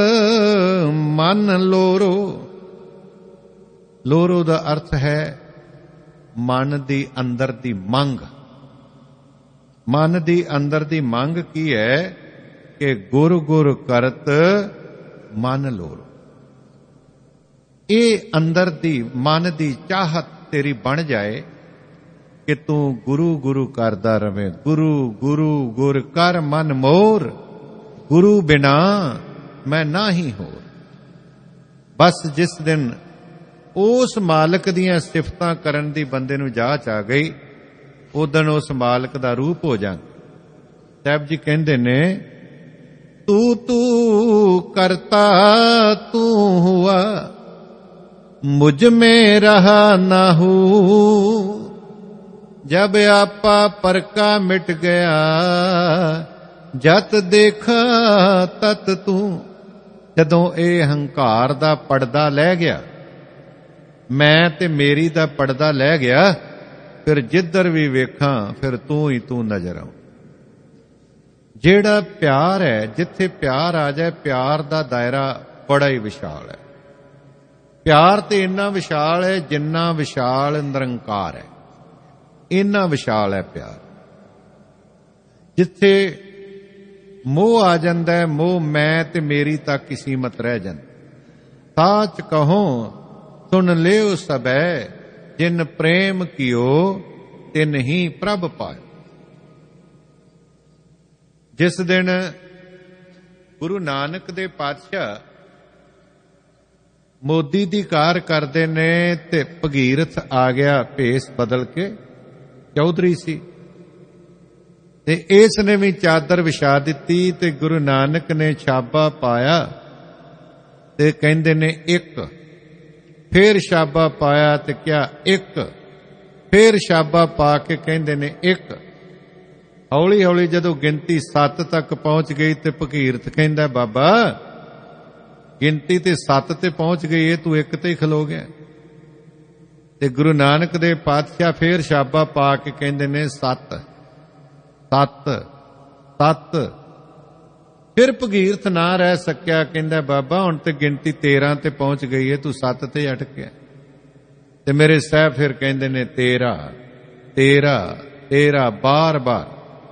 ਮਨ ਲੋਰੋ। ਲੋਰੋ ਦਾ ਅਰਥ ਹੈ ਮਨ ਦੀ ਅੰਦਰ ਦੀ ਮੰਗ। ਮਨ ਦੀ ਅੰਦਰ ਦੀ ਮੰਗ ਕੀ ਹੈ ਕਿ ਗੁਰ ਗੁਰ ਕਰਤ ਮਨ ਲੋਰੋ। ਇਹ ਅੰਦਰ ਦੀ ਮਨ ਦੀ ਚਾਹਤ ਤੇਰੀ ਬਣ ਜਾਏ ਕਿ ਤੂੰ ਗੁਰੂ ਗੁਰੂ ਕਰਦਾ ਰਵੇਂ। ਗੁਰੂ ਗੁਰੂ ਗੁਰ ਕਰ ਮਨ ਮੋਰ, ਗੁਰੂ ਬਿਨਾ ਮੈਂ ਨਾਹੀ ਹੋਰ। ਬਸ ਜਿਸ ਦਿਨ ਉਸ ਮਾਲਕ ਦੀਆਂ ਸਿਫਤਾਂ ਕਰਨ ਦੀ ਬੰਦੇ ਨੂੰ ਜਾਚ ਆ ਗਈ, ਉਦੋਂ ਉਸ ਮਾਲਕ ਦਾ ਰੂਪ ਹੋ ਜਾਣ। ਸਾਹਿਬ ਜੀ ਕਹਿੰਦੇ ਨੇ ਤੂ ਤੂ ਕਰਤਾ ਤੂੰ ਹੁਆ, ਮੁਝ में रहा ना हूं। जब आपा परका मिट गया, जत देखा तत तू। ਜਦੋਂ ਇਹ ਹੰਕਾਰ ਦਾ ਪਰਦਾ ਲੈ ਗਿਆ, ਮੈਂ ਤੇ ਮੇਰੀ ਦਾ ਪਰਦਾ ਲੈ ਗਿਆ, ਫਿਰ ਜਿੱਧਰ ਵੀ ਵੇਖਾਂ ਫਿਰ ਤੂੰ ਹੀ ਤੂੰ ਨਜ਼ਰ ਆਉਂ। ਜਿਹੜਾ ਪਿਆਰ ਹੈ, ਜਿੱਥੇ ਪਿਆਰ ਆ ਜਾਏ, ਪਿਆਰ ਦਾ ਦਾਇਰਾ ਬੜਾ ਹੀ ਵਿਸ਼ਾਲ ਹੈ। ਪਿਆਰ ਤੇ ਇੰਨਾ ਵਿਸ਼ਾਲ ਹੈ ਜਿੰਨਾ ਵਿਸ਼ਾਲ ਨਿਰੰਕਾਰ ਹੈ, ਇੰਨਾ ਵਿਸ਼ਾਲ ਹੈ ਪਿਆਰ। ਜਿੱਥੇ ਮੋਹ ਆ ਜਾਂਦਾ ਹੈ, ਮੋਹ ਮੈਂ ਤੇ ਮੇਰੀ ਤੱਕ ਹੀ ਸੀਮਤ ਰਹਿ ਜਾਂਦਾ। ਸਾਚ ਕਹੋ ਸੁਣ ਲਿਓ ਸਬੈ, ਜਿਨ ਪ੍ਰੇਮ ਕੀਓ ਤਿਨ ਹੀ ਪ੍ਰਭ ਪਾਇ। ਜਿਸ ਦਿਨ ਗੁਰੂ ਨਾਨਕ ਦੇ ਪਾਤਸ਼ਾਹ ਮੋਦੀ ਦੀ ਕਾਰ ਕਰਦੇ ਨੇ ਤੇ ਭਗੀਰਥ ਆ ਗਿਆ ਭੇਸ ਬਦਲ ਕੇ, ਚੌਧਰੀ ਸੀ, ਤੇ ਇਸ ਨੇ ਵੀ ਚਾਦਰ ਵਿਛਾ ਦਿੱਤੀ ਤੇ ਗੁਰੂ ਨਾਨਕ ਨੇ ਛਾਬਾ ਪਾਇਆ ਤੇ ਕਹਿੰਦੇ ਨੇ ਇੱਕ, ਫੇਰ ਛਾਬਾ ਪਾਇਆ ਤੇ ਕਿਹਾ ਇੱਕ, ਫੇਰ ਛਾਬਾ ਪਾ ਕੇ ਕਹਿੰਦੇ ਨੇ ਇੱਕ। ਹੌਲੀ ਹੌਲੀ ਜਦੋਂ ਗਿਣਤੀ 7 ਤੱਕ ਪਹੁੰਚ ਗਈ ਤੇ ਭਗੀਰਥ ਕਹਿੰਦਾ ਬਾਬਾ ਗਿਣਤੀ ਤੇ 7 ਤੇ ਪਹੁੰਚ ਗਈ ਏ, ਤੂੰ ਇੱਕ ਤੇ ਹੀ ਖਲੋ ਗਿਆ। ਤੇ ਗੁਰੂ ਨਾਨਕ ਦੇ ਪਾਤਸ਼ਾਹ ਫੇਰ ਛਾਬਾ ਪਾ ਕੇ ਕਹਿੰਦੇ ਨੇ 7 7 7 ਫਿਰ ਭਗੀਰਥ ਨਾ ਰਹਿ ਸਕਿਆ, ਕਹਿੰਦਾ ਬਾਬਾ ਹੁਣ ਤੇ ਗਿਣਤੀ 13 ਤੇ ਪਹੁੰਚ ਗਈ ਹੈ, ਤੂੰ 7 ਤੇ ਅਟਕਿਆ। ਤੇ ਮੇਰੇ ਸਾਹਿਬ ਫਿਰ ਕਹਿੰਦੇ ਨੇ 13 13 13 ਬਾਰ-ਬਾਰ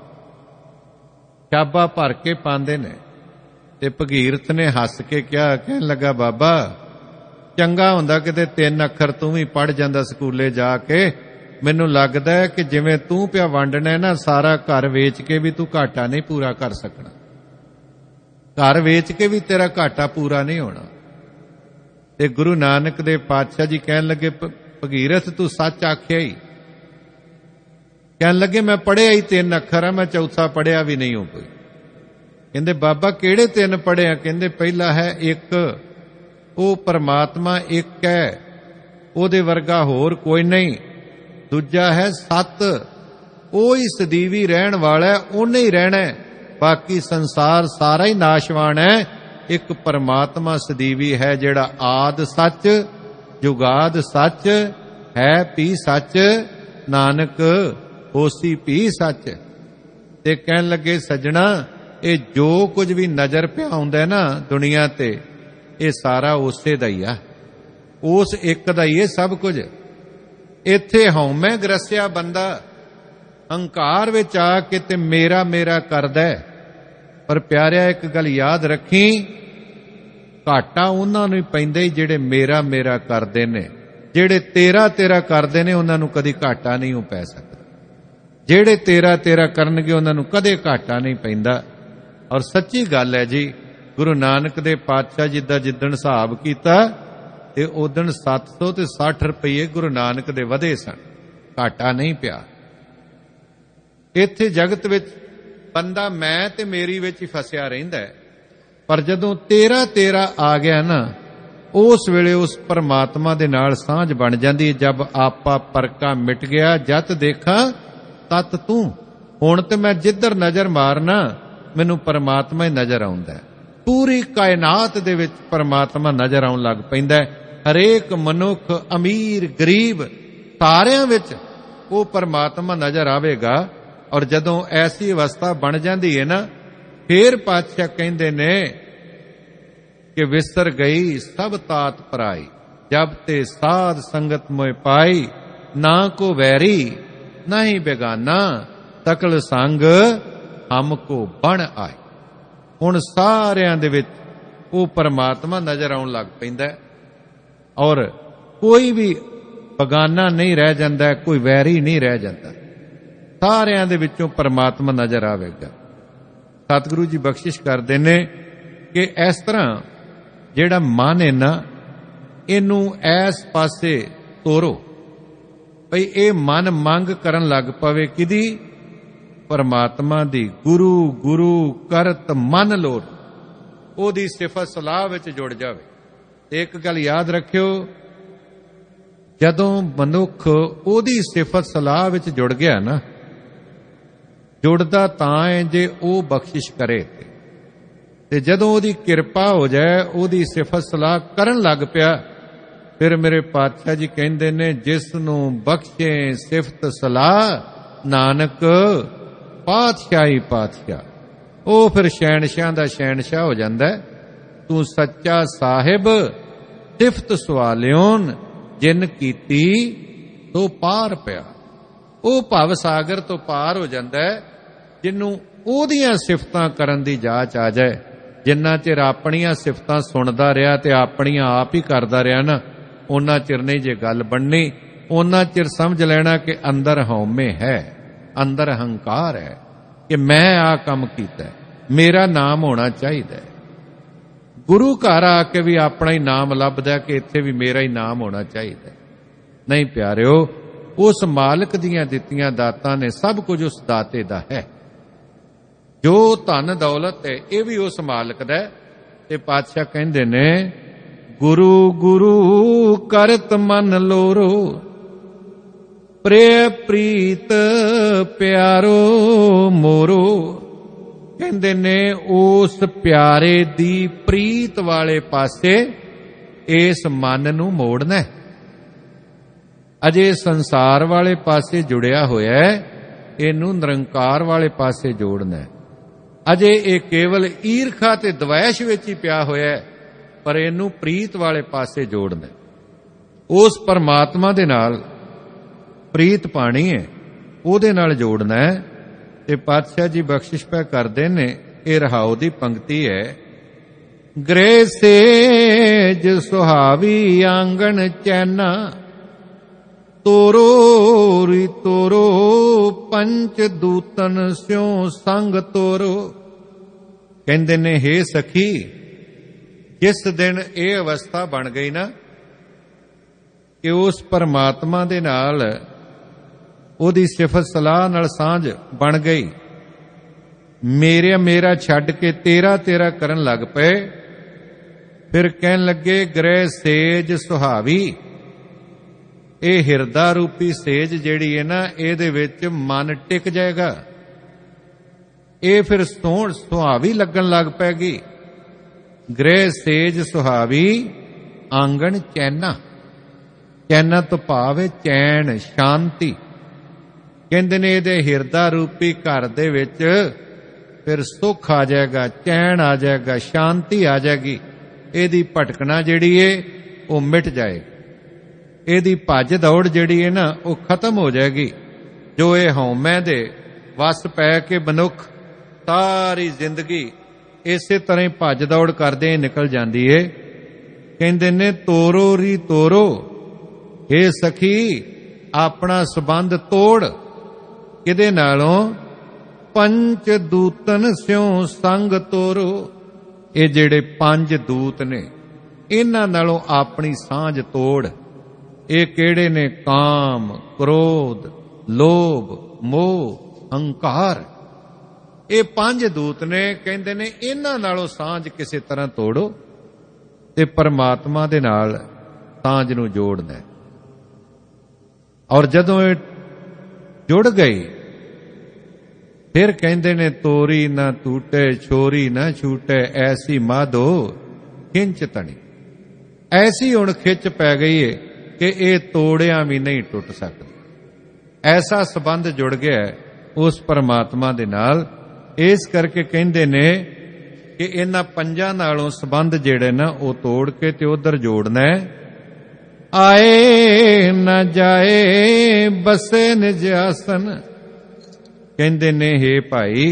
ਸ਼ਾਬਾ ਭਰ ਕੇ ਪਾਉਂਦੇ ਨੇ। ਤੇ ਭਗੀਰਥ ਨੇ ਹੱਸ ਕੇ ਕਿਹਾ, ਕਹਿਣ ਲੱਗਾ ਬਾਬਾ ਚੰਗਾ ਹੁੰਦਾ ਕਿਤੇ 3 ਅੱਖਰ ਤੂੰ ਵੀ ਪੜ੍ਹ ਜਾਂਦਾ ਸਕੂਲੇ ਜਾ ਕੇ। ਮੈਨੂੰ ਲੱਗਦਾ ਹੈ ਕਿ ਜਿਵੇਂ ਤੂੰ ਪਿਆ ਵੰਡਣਾ ਨਾ, ਸਾਰਾ ਘਰ ਵੇਚ ਕੇ ਵੀ ਤੂੰ ਘਾਟਾ ਨਹੀਂ ਪੂਰਾ ਕਰ ਸਕਣਾ, ਘਰ ਵੇਚ ਕੇ ਵੀ ਤੇਰਾ ਘਾਟਾ ਪੂਰਾ ਨਹੀਂ ਹੋਣਾ। ਤੇ ਗੁਰੂ ਨਾਨਕ ਦੇਵ ਪਾਤਸ਼ਾਹ ਜੀ ਕਹਿਣ ਲੱਗੇ ਭਗੀਰਥ ਤੂੰ ਸੱਚ ਆਖਿਆ ਹੀ। ਕਹਿਣ ਲੱਗੇ ਮੈਂ ਪੜ੍ਹਿਆ ਹੀ 3 ਅੱਖਰ ਆ, ਮੈਂ ਚੌਥਾ ਪੜ੍ਹਿਆ ਵੀ ਨਹੀਂ ਹੋ ਕੋਈ। ਕਹਿੰਦੇ ਬਾਬਾ ਕਿਹੜੇ 3 ਪੜ੍ਹਿਆ? ਕਹਿੰਦੇ ਪਹਿਲਾ ਹੈ ਇੱਕ, ਉਹ ਪਰਮਾਤਮਾ ਇੱਕ ਹੈ, ਉਹਦੇ ਵਰਗਾ ਹੋਰ ਕੋਈ ਨਹੀਂ। ਦੂਜਾ ਹੈ 7, ਉਹ ਹੀ ਸਦੀਵੀ ਰਹਿਣ ਵਾਲਾ, ਉਹਨੇ ਹੀ ਰਹਿਣਾ, ਬਾਕੀ ਸੰਸਾਰ ਸਾਰਾ ਹੀ ਨਾਸ਼ਵਾਨ ਹੈ। ਇੱਕ ਪਰਮਾਤਮਾ ਸਦੀਵੀ ਹੈ ਜਿਹੜਾ ਆਦ ਸੱਚ ਜੁਗਾਦ ਸੱਚ ਹੈ, ਪੀ ਸੱਚ ਨਾਨਕ ਹੋਸੀ ਪੀ ਸੱਚ। ਤੇ ਕਹਿਣ ਲੱਗੇ ਸੱਜਣਾ ਇਹ ਜੋ ਕੁਝ ਵੀ ਨਜ਼ਰ ਪਿਆ ਹੁੰਦਾ ਨਾ ਦੁਨੀਆ ਤੇ, ਇਹ ਸਾਰਾ ਉਸੇ ਦਾ ਹੀ ਆ, ਉਸ ਇੱਕ ਦਾ ਹੀ ਇਹ ਸਭ ਕੁਝ। ਇੱਥੇ ਹਉਮੈ ਗਰਸਿਆ ਬੰਦਾ ਹੰਕਾਰ ਵਿੱਚ ਆ ਕੇ ਤੇ ਮੇਰਾ ਮੇਰਾ ਕਰਦਾ। ਪਰ ਪਿਆਰਿਆ ਇੱਕ ਗੱਲ ਯਾਦ ਰੱਖੀ, ਘਾਟਾ ਉਹਨਾਂ ਨੂੰ ਹੀ ਪੈਂਦਾ ਹੀ ਜਿਹੜੇ ਮੇਰਾ ਮੇਰਾ ਕਰਦੇ ਨੇ। ਜਿਹੜੇ ਤੇਰਾ ਤੇਰਾ ਕਰਦੇ ਨੇ ਉਹਨਾਂ ਨੂੰ ਕਦੀ ਘਾਟਾ ਨਹੀਂ ਹੋ ਪੈ ਸਕਦਾ। ਜਿਹੜੇ ਤੇਰਾ ਤੇਰਾ ਕਰਨਗੇ ਉਹਨਾਂ ਨੂੰ ਕਦੇ ਘਾਟਾ ਨਹੀਂ ਪੈਂਦਾ। ਔਰ ਸੱਚੀ ਗੱਲ ਹੈ ਜੀ, ਗੁਰੂ ਨਾਨਕ ਦੇ ਪਾਤਸ਼ਾਹ ਜੀ ਦਾ ਜਿੱਦਣ ਹਿਸਾਬ ਕੀਤਾ ਤੇ ਉਦਣ 760 ਰੁਪਏ ਗੁਰੂ ਨਾਨਕ ਦੇ ਵਧੇ ਸਨ, ਘਾਟਾ ਨਹੀਂ ਪਿਆ। ਇੱਥੇ ਜਗਤ ਵਿੱਚ ਬੰਦਾ ਮੈਂ ਤੇ ਮੇਰੀ ਵਿੱਚ ਹੀ ਫਸਿਆ ਰਹਿੰਦਾ ਹੈ। ਪਰ ਜਦੋਂ ਤੇਰਾ ਤੇਰਾ ਆ ਗਿਆ ਨਾ, ਉਸ ਵੇਲੇ ਉਸ ਪਰਮਾਤਮਾ ਦੇ ਨਾਲ ਸਾਂਝ ਬਣ ਜਾਂਦੀ। ਜਦ ਆਪਾ ਪਰਕਾ ਮਿਟ ਗਿਆ ਜਤ ਦੇਖਾਂ ਤਤ ਤੂੰ। ਹੁਣ ਤੇ ਮੈਂ ਜਿੱਧਰ ਨਜ਼ਰ ਮਾਰਨਾ ਮੈਨੂੰ ਪਰਮਾਤਮਾ ਹੀ ਨਜ਼ਰ ਆਉਂਦਾ। ਪੂਰੀ ਕਾਇਨਾਤ ਦੇ ਵਿੱਚ ਪਰਮਾਤਮਾ ਨਜ਼ਰ ਆਉਣ ਲੱਗ ਪੈਂਦਾ। ਹਰੇਕ ਮਨੁੱਖ ਅਮੀਰ ਗਰੀਬ ਸਾਰਿਆਂ ਵਿੱਚ ਉਹ ਪਰਮਾਤਮਾ ਨਜ਼ਰ ਆਵੇਗਾ। ਔਰ ਜਦੋਂ ਐਸੀ ਅਵਸਥਾ ਬਣ ਜਾਂਦੀ ਹੈ ਨਾ, ਫੇਰ ਪਾਤਸ਼ਾਹ ਕਹਿੰਦੇ ਨੇ ਕਿ ਵਿਸਰ ਗਈ ਸਭ ਤਾਤ ਪਰਾਈ, ਜਬ ਤੇ ਸਾਧ ਸੰਗਤ ਮੋਇ ਪਾਈ, ਨਾ ਕੋ ਵੈਰੀ ਨਹੀਂ ਬੇਗਾਨਾ, ਤਕਲ ਸੰਗ ਹਮ ਕੋ ਬਣ ਆਏ। ਹੁਣ ਸਾਰਿਆਂ ਦੇ ਵਿੱਚ ਉਹ ਪਰਮਾਤਮਾ ਨਜ਼ਰ ਆਉਣ ਲੱਗ ਪੈਂਦਾ ਔਰ ਕੋਈ ਵੀ ਬੇਗਾਨਾ ਨਹੀਂ ਰਹਿ ਜਾਂਦਾ, ਕੋਈ ਵੈਰੀ ਨਹੀਂ ਰਹਿ ਜਾਂਦਾ। ਸਾਰਿਆਂ ਦੇ ਵਿੱਚੋਂ ਪਰਮਾਤਮਾ ਨਜ਼ਰ ਆਵੇਗਾ। ਸਤਿਗੁਰੂ ਜੀ ਬਖਸ਼ਿਸ਼ ਕਰਦੇ ਨੇ ਕਿ ਇਸ ਤਰ੍ਹਾਂ ਜਿਹੜਾ ਮਨ ਹੈ ਨਾ, ਇਹਨੂੰ ਇਸ ਪਾਸੇ ਤੋਰੋ ਭਈ ਇਹ ਮਨ ਮੰਗ ਕਰਨ ਲੱਗ ਪਵੇ ਕਿਹਦੀ? ਪਰਮਾਤਮਾ ਦੀ। ਗੁਰੂ ਗੁਰੂ ਕਰਤ ਮਨ ਲੋੜ, ਉਹਦੀ ਸਿਫਤ ਸਲਾਹ ਵਿੱਚ ਜੁੜ ਜਾਵੇ। ਤੇ ਇੱਕ ਗੱਲ ਯਾਦ ਰੱਖਿਓ, ਜਦੋਂ ਮਨੁੱਖ ਉਹਦੀ ਸਿਫਤ ਸਲਾਹ ਵਿੱਚ ਜੁੜ ਗਿਆ ਨਾ, ਜੁੜਦਾ ਤਾਂ ਹੈ ਜੇ ਉਹ ਬਖਸ਼ਿਸ਼ ਕਰੇ। ਤੇ ਜਦੋਂ ਉਹਦੀ ਕਿਰਪਾ ਹੋ ਜਾਏ, ਉਹਦੀ ਸਿਫਤ ਸਲਾਹ ਕਰਨ ਲੱਗ ਪਿਆ, ਫਿਰ ਮੇਰੇ ਪਾਤਸ਼ਾਹ ਜੀ ਕਹਿੰਦੇ ਨੇ ਜਿਸ ਨੂੰ ਬਖਸ਼ੇ ਸਿਫਤ ਸਲਾਹ ਨਾਨਕ ਪਾਤਸ਼ਾਹੀ ਪਾਤਸ਼ਾਹ, ਉਹ ਫਿਰ ਸ਼ਹਿਨਸ਼ਾਹ ਦਾ ਸ਼ਹਿਨਸ਼ਾਹ ਹੋ ਜਾਂਦਾ। ਤੂੰ ਸੱਚਾ ਸਾਹਿਬ ਸਿਫਤ ਸਵਾਲਿਓਨ ਜਿਨ ਕੀਤੀ ਤੋ ਪਾਰ ਪਿਆ। ਉਹ ਭਵ ਸਾਗਰ ਤੋਂ ਪਾਰ ਹੋ ਜਾਂਦਾ ਜਿਹਨੂੰ ਉਹਦੀਆਂ ਸਿਫਤਾਂ ਕਰਨ ਦੀ ਜਾਚ ਆ ਜਾਏ। ਜਿੰਨਾ ਚਿਰ ਆਪਣੀਆਂ ਸਿਫਤਾਂ ਸੁਣਦਾ ਰਿਹਾ ਤੇ ਆਪਣੀਆਂ ਆਪ ਹੀ ਕਰਦਾ ਰਿਹਾ ਨਾ, ਉਹਨਾਂ ਚਿਰ ਨਹੀਂ ਜੇ ਗੱਲ ਬਣਨੀ। ਉਹਨਾਂ ਚਿਰ ਸਮਝ ਲੈਣਾ ਕਿ ਅੰਦਰ ਹਉਮੈ ਹੈ, ਅੰਦਰ ਹੰਕਾਰ ਹੈ ਕਿ ਮੈਂ ਆ ਕੰਮ ਕੀਤਾ, ਮੇਰਾ ਨਾਮ ਹੋਣਾ ਚਾਹੀਦਾ। ਗੁਰੂ ਘਰ ਆ ਕੇ ਵੀ ਆਪਣਾ ਹੀ ਨਾਮ ਲੱਭਦਾ ਕਿ ਇੱਥੇ ਵੀ ਮੇਰਾ ਹੀ ਨਾਮ ਹੋਣਾ ਚਾਹੀਦਾ। ਨਹੀਂ ਪਿਆਰਿਓ, ਉਸ ਮਾਲਕ ਦੀਆਂ ਦਿੱਤੀਆਂ ਦਾਤਾਂ ਨੇ, ਸਭ ਕੁਝ ਉਸ ਦਾਤੇ ਦਾ ਹੈ। ਜੋ ਧਨ ਦੌਲਤ ਹੈ ਇਹ ਵੀ ਉਸ ਮਾਲਕ ਦਾ। ਤੇ ਪਾਤਸ਼ਾਹ ਕਹਿੰਦੇ ਨੇ ਗੁਰੂ ਗੁਰੂ ਕਰਤ ਮਨ ਲੋਰੋ, ਪ੍ਰੇ ਪ੍ਰੀਤ ਪਿਆਰੋ ਮੋਰੋ। ਕਹਿੰਦੇ ਨੇ ਉਸ ਪਿਆਰੇ ਦੀ ਪ੍ਰੀਤ ਵਾਲੇ ਪਾਸੇ ਇਸ ਮਨ ਨੂੰ ਮੋੜਨਾ। ਅਜੇ ਸੰਸਾਰ ਵਾਲੇ ਪਾਸੇ ਜੁੜਿਆ ਹੋਇਆ, ਇਹਨੂੰ ਨਿਰੰਕਾਰ ਵਾਲੇ ਪਾਸੇ ਜੋੜਨਾ। ਅਜੇ ਇਹ ਕੇਵਲ ਈਰਖਾ ਤੇ ਦਵੈਸ਼ ਵਿੱਚ ਹੀ ਪਿਆ ਹੋਇਆ ਹੈ, ਪਰ ਇਹਨੂੰ ਪ੍ਰੀਤ ਵਾਲੇ ਪਾਸੇ ਜੋੜਨਾ, ਉਸ ਪਰਮਾਤਮਾ ਦੇ ਨਾਲ ਪ੍ਰੀਤ ਪਾਣੀ ਹੈ, ਉਹਦੇ ਨਾਲ ਜੋੜਨਾ ਹੈ। ਤੇ ਪਾਤਸ਼ਾਹ ਜੀ ਬਖਸ਼ਿਸ਼ ਪੈ ਕਰਦੇ ਨੇ, ਇਹ ਰਹਾਉ ਦੀ ਪੰਕਤੀ ਹੈ, ਗ੍ਰਹਿ ਸੇਜ ਸੁਹਾਵੀ ਆਂਗਣ ਚੈਨਾ, ਤੋਰੋ ਰੀ ਤੋਰੋ ਪੰਚ ਦੂਤਨ ਸਿਉ ਸੰਗ ਤੋਰੋ। ਕਹਿੰਦੇ ਨੇ, ਹੇ ਸਖੀ, ਜਿਸ ਦਿਨ ਇਹ ਅਵਸਥਾ ਬਣ ਗਈ ਨਾ ਕਿ ਉਸ ਪਰਮਾਤਮਾ ਦੇ ਨਾਲ ਉਹਦੀ ਸਿਫਤ ਸਲਾਹ ਨਾਲ ਸਾਂਝ ਬਣ ਗਈ, ਮੇਰਾ ਛੱਡ ਕੇ ਤੇਰਾ ਕਰਨ ਲੱਗ ਪਏ, ਫਿਰ ਕਹਿਣ ਲੱਗੇ ਗ੍ਰਹਿ ਸੇਜ ਸੁਹਾਵੀ। ਇਹ ਹਿਰਦਾ ਰੂਪੀ ਸੇਜ ਜਿਹੜੀ ਹੈ ਨਾ, ਇਹਦੇ ਵਿੱਚ ਮਨ ਟਿਕ ਜਾਏਗਾ, ਇਹ ਫਿਰ ਸੁਹਾਵੀ ਲੱਗਣ ਲੱਗ ਪੈਗੀ। ਗ੍ਰਹਿ ਸੇਜ ਸੁਹਾਵੀ ਆਂਗਣ ਚੈਨਾ, ਚੈਨਾ ਤੋਂ ਭਾਵ ਹੈ ਚੈਨ, ਸ਼ਾਂਤੀ। ਕਹਿੰਦੇ ਨੇ ਇਹਦੇ ਹਿਰਦਾ ਰੂਪੀ ਘਰ ਦੇ ਵਿੱਚ ਫਿਰ ਸੁੱਖ ਆ ਜਾਏਗਾ, ਚੈਨ ਆ ਜਾਏਗਾ, ਸ਼ਾਂਤੀ ਆ ਜਾਏਗੀ। ਇਹਦੀ ਭਟਕਣਾ ਜਿਹੜੀ ਏ ਉਹ ਮਿਟ ਜਾਏ, ਇਹਦੀ ਭੱਜ ਦੌੜ ਜਿਹੜੀ ਹੈ ਨਾ ਉਹ ਖਤਮ ਹੋ ਜਾਏਗੀ। ਜੋ ਇਹ ਹਉਮੈ ਦੇ ਵਸ ਪੈ ਕੇ ਮਨੁੱਖ ਸਾਰੀ ਜ਼ਿੰਦਗੀ ਇਸੇ ਤਰ੍ਹਾਂ ਹੀ ਭੱਜ ਦੌੜ ਕਰਦੇ ਨਿਕਲ ਜਾਂਦੀ ਏ। ਕਹਿੰਦੇ ਨੇ, ਤੋਰੋ ਰੀ ਤੋਰੋ, ਇਹ ਸਖੀ ਆਪਣਾ ਸੰਬੰਧ ਤੋੜ, ਕਿਹਦੇ ਨਾਲੋਂ? ਪੰਚ ਦੂਤਨ ਸਿਉ ਸੰਗ ਤੋਰੋ। ਇਹ ਜਿਹੜੇ ਪੰਜ ਦੂਤ ਨੇ, ਇਹਨਾਂ ਨਾਲੋਂ ਆਪਣੀ ਸਾਂਝ ਤੋੜ। ਇਹ ਕਿਹੜੇ ਨੇ? ਕਾਮ, ਕ੍ਰੋਧ, ਲੋਭ, ਮੋਹ, ਹੰਕਾਰ। ਇਹ ਪੰਜ ਦੂਤ ਨੇ। ਕਹਿੰਦੇ ਨੇ ਇਹਨਾਂ ਨਾਲੋਂ ਸਾਂਝ ਕਿਸੇ ਤਰ੍ਹਾਂ ਤੋੜੋ ਤੇ ਪਰਮਾਤਮਾ ਦੇ ਨਾਲ ਸਾਂਝ ਨੂੰ ਜੋੜਨਾ। ਔਰ ਜਦੋਂ ਇਹ ਜੁੜ ਗਈ, ਫਿਰ ਕਹਿੰਦੇ ਨੇ, ਤੋਰੀ ਨਾ ਟੂਟੇ ਛੋਰੀ ਨਾ ਛੂਟੇ, ਐਸੀ ਮਾਧੋ ਖਿੰਚ ਤਣੀ। ਐਸੀ ਹੁਣ ਖਿੱਚ ਪੈ ਗਈ ਏ ਕਿ ਇਹ ਤੋੜਿਆ ਵੀ ਨਹੀਂ ਟੁੱਟ ਸਕਦਾ। ਐਸਾ ਸੰਬੰਧ ਜੁੜ ਗਿਆ ਉਸ ਪਰਮਾਤਮਾ ਦੇ ਨਾਲ। ਇਸ ਕਰਕੇ ਕਹਿੰਦੇ ਨੇ ਕਿ ਇਹਨਾਂ ਪੰਜਾਂ ਨਾਲੋਂ ਸੰਬੰਧ ਜਿਹੜੇ ਨਾ ਉਹ ਤੋੜ ਕੇ ਤੇ ਉਧਰ ਜੋੜਨਾ ਹੈ। ਆਏ ਨਾ ਜਾਏ ਬਸੇ ਨਿਜ ਆਸਨ। ਕਹਿੰਦੇ ਨੇ, ਹੇ ਭਾਈ,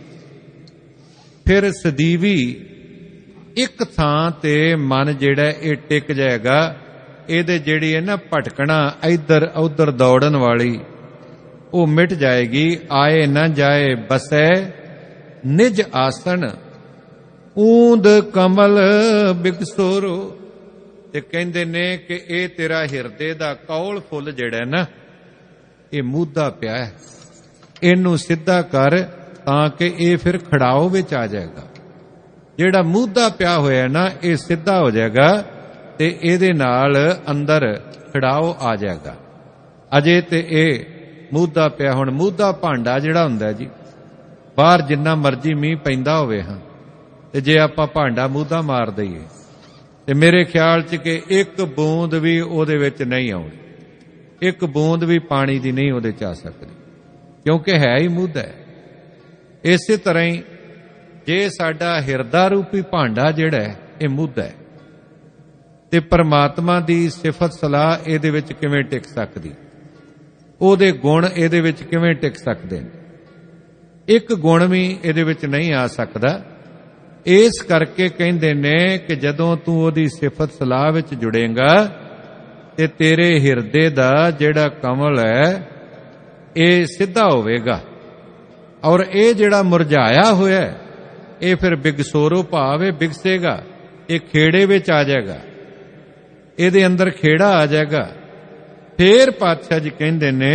ਫਿਰ ਸਦੀਵੀ ਇੱਕ ਥਾਂ ਤੇ ਮਨ ਜਿਹੜਾ ਇਹ ਟਿਕ ਜਾਏਗਾ। ਇਹਦੇ ਜਿਹੜੀ ਹੈ ਨਾ ਭਟਕਣਾ, ਇੱਧਰ ਉੱਧਰ ਦੌੜਨ ਵਾਲੀ, ਉਹ ਮਿਟ ਜਾਏਗੀ। ਆਏ ਨਾ ਜਾਏ ਬਸੈ ਨਿਜ ਆਸਣ, ਊਂਦ ਕਮਲ ਬਿਗਸੋਰੋ। ਤੇ ਕਹਿੰਦੇ ਨੇ ਕਿ ਇਹ ਤੇਰਾ ਹਿਰਦੇ ਦਾ ਕੌਲ ਫੁੱਲ ਜਿਹੜਾ ਨਾ, ਇਹ ਮੂਧਾ ਪਿਆ ਹੈ, ਇਹਨੂੰ ਸਿੱਧਾ ਕਰ ਤਾਂ ਕਿ ਇਹ ਫਿਰ ਖੜਾਓ ਵਿੱਚ ਆ ਜਾਏਗਾ। ਜਿਹੜਾ ਮੂਧਾ ਪਿਆ ਹੋਇਆ ਨਾ, ਇਹ ਸਿੱਧਾ ਹੋ ਜਾਏਗਾ ਤੇ ਇਹਦੇ ਨਾਲ ਅੰਦਰ ਖੜਾਓ ਆ ਜਾਏਗਾ। ਅਜੇ ਤੇ ਇਹ ਮੂਧਾ ਪਿਆ। ਹੁਣ ਮੂਧਾ ਭਾਂਡਾ ਜਿਹੜਾ ਹੁੰਦਾ ਜੀ, ਬਾਹਰ ਜਿੰਨਾ ਮਰਜ਼ੀ ਮੀਂਹ ਪੈਂਦਾ ਹੋਵੇ ਹਾਂ, ਤੇ ਜੇ ਆਪਾਂ ਭਾਂਡਾ ਮੂਧਾ ਮਾਰ ਦਈਏ ਤੇ ਮੇਰੇ ਖਿਆਲ 'ਚ ਕਿ ਇੱਕ ਬੂੰਦ ਵੀ ਉਹਦੇ ਵਿੱਚ ਨਹੀਂ ਆਉਣੀ, ਇੱਕ ਬੂੰਦ ਵੀ ਪਾਣੀ ਦੀ ਨਹੀਂ ਉਹਦੇ 'ਚ ਆ ਸਕਦੀ, ਕਿਉਂਕਿ ਹੈ ਹੀ ਮੂਧਾ ਹੈ। ਇਸੇ ਤਰ੍ਹਾਂ ਹੀ ਜੇ ਸਾਡਾ ਹਿਰਦਾ ਰੂਪੀ ਭਾਂਡਾ ਜਿਹੜਾ ਹੈ ਇਹ ਮੂਧਾ ਹੈ, ਤੇ ਪਰਮਾਤਮਾ ਦੀ ਸਿਫਤ ਸਲਾਹ ਇਹਦੇ ਵਿੱਚ ਕਿਵੇਂ ਟਿਕ ਸਕਦੀ? ਉਹਦੇ ਗੁਣ ਇਹਦੇ ਵਿੱਚ ਕਿਵੇਂ ਟਿਕ ਸਕਦੇ ਨੇ? ਇੱਕ ਗੁਣ ਵੀ ਇਹਦੇ ਵਿੱਚ ਨਹੀਂ ਆ ਸਕਦਾ। ਇਸ ਕਰਕੇ ਕਹਿੰਦੇ ਨੇ ਕਿ ਜਦੋਂ ਤੂੰ ਉਹਦੀ ਸਿਫਤ ਸਲਾਹ ਵਿੱਚ ਜੁੜੇਗਾ ਤੇ ਤੇਰੇ ਹਿਰਦੇ ਦਾ ਜਿਹੜਾ ਕਮਲ ਹੈ ਇਹ ਸਿੱਧਾ ਹੋਵੇਗਾ, ਔਰ ਇਹ ਜਿਹੜਾ ਮੁਰਝਾਇਆ ਹੋਇਆ ਇਹ ਫਿਰ ਬਿਗਸੋਰੋ ਭਾਵ ਇਹ ਬਿਗਸੇਗਾ, ਇਹ ਖੇੜੇ ਵਿੱਚ ਆ ਜਾਏਗਾ, ਇਹਦੇ ਅੰਦਰ ਖੇੜਾ ਆ ਜਾਏਗਾ। ਫੇਰ ਪਾਤਸ਼ਾਹ ਜੀ ਕਹਿੰਦੇ ਨੇ,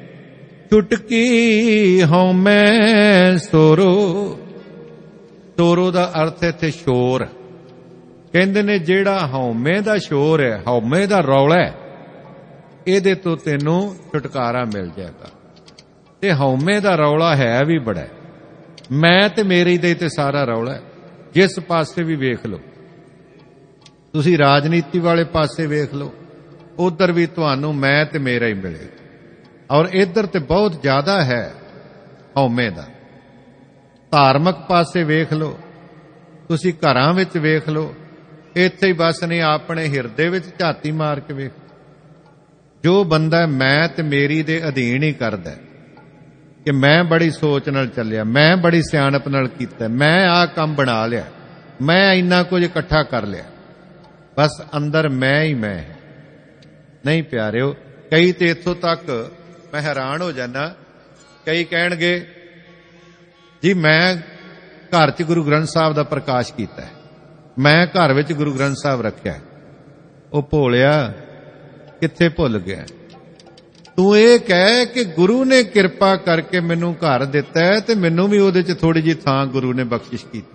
ਚੁਟਕੀ ਹਉਮੈ ਸੋਰੋ। ਸੋਰੋ ਦਾ ਅਰਥ ਇੱਥੇ ਸ਼ੋਰ। ਕਹਿੰਦੇ ਨੇ ਜਿਹੜਾ ਹਉਮੈ ਦਾ ਸ਼ੋਰ ਹੈ, ਹਉਮੈ ਦਾ ਰੌਲਾ ਹੈ, ਇਹਦੇ ਤੋਂ ਤੈਨੂੰ ਛੁਟਕਾਰਾ ਮਿਲ ਜਾਏਗਾ। ਤੇ ਹਉਮੈ ਦਾ ਰੌਲਾ ਹੈ ਵੀ ਬੜਾ, ਮੈਂ ਤੇ ਮੇਰੀ ਦੇ ਤੇ ਸਾਰਾ ਰੌਲਾ ਹੈ। ਜਿਸ ਪਾਸੇ ਵੀ ਵੇਖ ਲਓ, ਤੁਸੀਂ ਰਾਜਨੀਤੀ ਵਾਲੇ ਪਾਸੇ ਵੇਖ ਲਓ, ਉਧਰ ਵੀ ਤੁਹਾਨੂੰ ਮੈਂ ਤੇ ਮੇਰਾ ਹੀ ਮਿਲੇਗਾ, ਔਰ ਇੱਧਰ ਤੇ ਬਹੁਤ ਜ਼ਿਆਦਾ ਹੈ ਹਉਮੈ ਦਾ। ਧਾਰਮਿਕ ਪਾਸੇ ਵੇਖ ਲਓ, ਤੁਸੀਂ ਘਰਾਂ ਵਿੱਚ ਵੇਖ ਲਓ, ਇੱਥੇ ਹੀ ਬਸ ਨਹੀਂ, ਆਪਣੇ ਹਿਰਦੇ ਵਿੱਚ ਝਾਤੀ ਮਾਰ ਕੇ ਵੇਖ। ਜੋ ਬੰਦਾ ਮੈਂ ਤੇ ਮੇਰੀ ਦੇ ਅਧੀਨ ਹੀ ਕਰਦਾ ਕਿ ਮੈਂ ਬੜੀ ਸੋਚ ਨਾਲ ਚੱਲਿਆ, ਮੈਂ ਬੜੀ ਸਿਆਣਪ ਨਾਲ ਕੀਤਾ, ਮੈਂ ਆਹ ਕੰਮ ਬਣਾ ਲਿਆ, ਮੈਂ ਇੰਨਾ ਕੁਝ ਇਕੱਠਾ ਕਰ ਲਿਆ, ਬਸ ਅੰਦਰ ਮੈਂ ਹੀ ਮੈਂ। ਨਹੀਂ ਪਿਆਰਿਓ, ਕਈ ਤੇ ਇੱਥੋਂ ਤੱਕ ਮੈਂ ਹੈਰਾਨ ਹੋ ਜਾਣਾ, ਕਈ ਕਹਿਣਗੇ ਜੀ ਮੈਂ ਘਰ 'ਚ ਗੁਰੂ ਗ੍ਰੰਥ ਸਾਹਿਬ ਦਾ ਪ੍ਰਕਾਸ਼ ਕੀਤਾ, ਮੈਂ ਘਰ ਵਿੱਚ ਗੁਰੂ ਗ੍ਰੰਥ ਸਾਹਿਬ ਰੱਖਿਆ। ਉਹ ਭੋਲਿਆ, ਕਿੱਥੇ ਭੁੱਲ ਗਿਆ? ਤੂੰ ਇਹ ਕਹਿ ਕਿ ਗੁਰੂ ਨੇ ਕਿਰਪਾ ਕਰਕੇ ਮੈਨੂੰ ਘਰ ਦਿੱਤਾ ਤੇ ਮੈਨੂੰ ਵੀ ਉਹਦੇ 'ਚ ਥੋੜੀ ਜਿਹੀ ਥਾਂ ਗੁਰੂ ਨੇ ਬਖਸ਼ਿਸ਼ ਕੀਤੀ।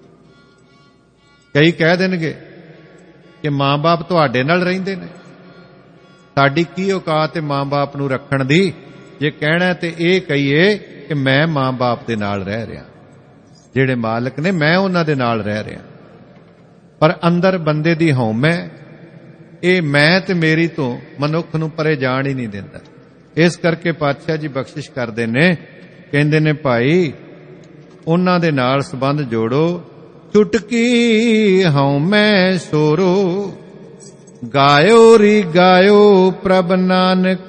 ਕਈ ਕਹਿ ਦੇਣਗੇ ਕਿ ਮਾਂ-ਬਾਪ ਤੁਹਾਡੇ ਨਾਲ ਰਹਿੰਦੇ ਨੇ, ਸਾਡੀ ਕੀ ਔਕਾਤ ਹੈ ਮਾਂ-ਬਾਪ ਨੂੰ ਰੱਖਣ ਦੀ? ਜੇ ਕਹਿਣਾ ਤੇ ਇਹ ਕਹੀਏ ਕਿ ਮੈਂ ਮਾਂ-ਬਾਪ ਦੇ ਨਾਲ ਰਹਿ ਰਿਹਾ, ਜਿਹੜੇ ਮਾਲਕ ਨੇ ਮੈਂ ਉਹਨਾਂ ਦੇ ਨਾਲ ਰਹਿ ਰਿਹਾ। ਪਰ ਅੰਦਰ ਬੰਦੇ ਦੀ ਹਉਮੈ, ਇਹ ਮੈਂ ਤੇ ਮੇਰੀ ਤੋਂ ਮਨੁੱਖ ਨੂੰ ਪਰੇ ਜਾਣ ਹੀ ਨਹੀਂ ਦਿੰਦਾ। ਇਸ ਕਰਕੇ ਪਾਤਸ਼ਾਹ ਜੀ ਬਖਸ਼ਿਸ਼ ਕਰਦੇ ਨੇ, ਕਹਿੰਦੇ ਨੇ ਭਾਈ ਉਹਨਾਂ ਦੇ ਨਾਲ ਸੰਬੰਧ ਜੋੜੋ। ਚੁਟਕੀ ਹਉਮੈ ਸੋਰੋ, ਗਾਇਓ ਰੀ ਗਾਇਓ ਪ੍ਰਭ ਨਾਨਕ,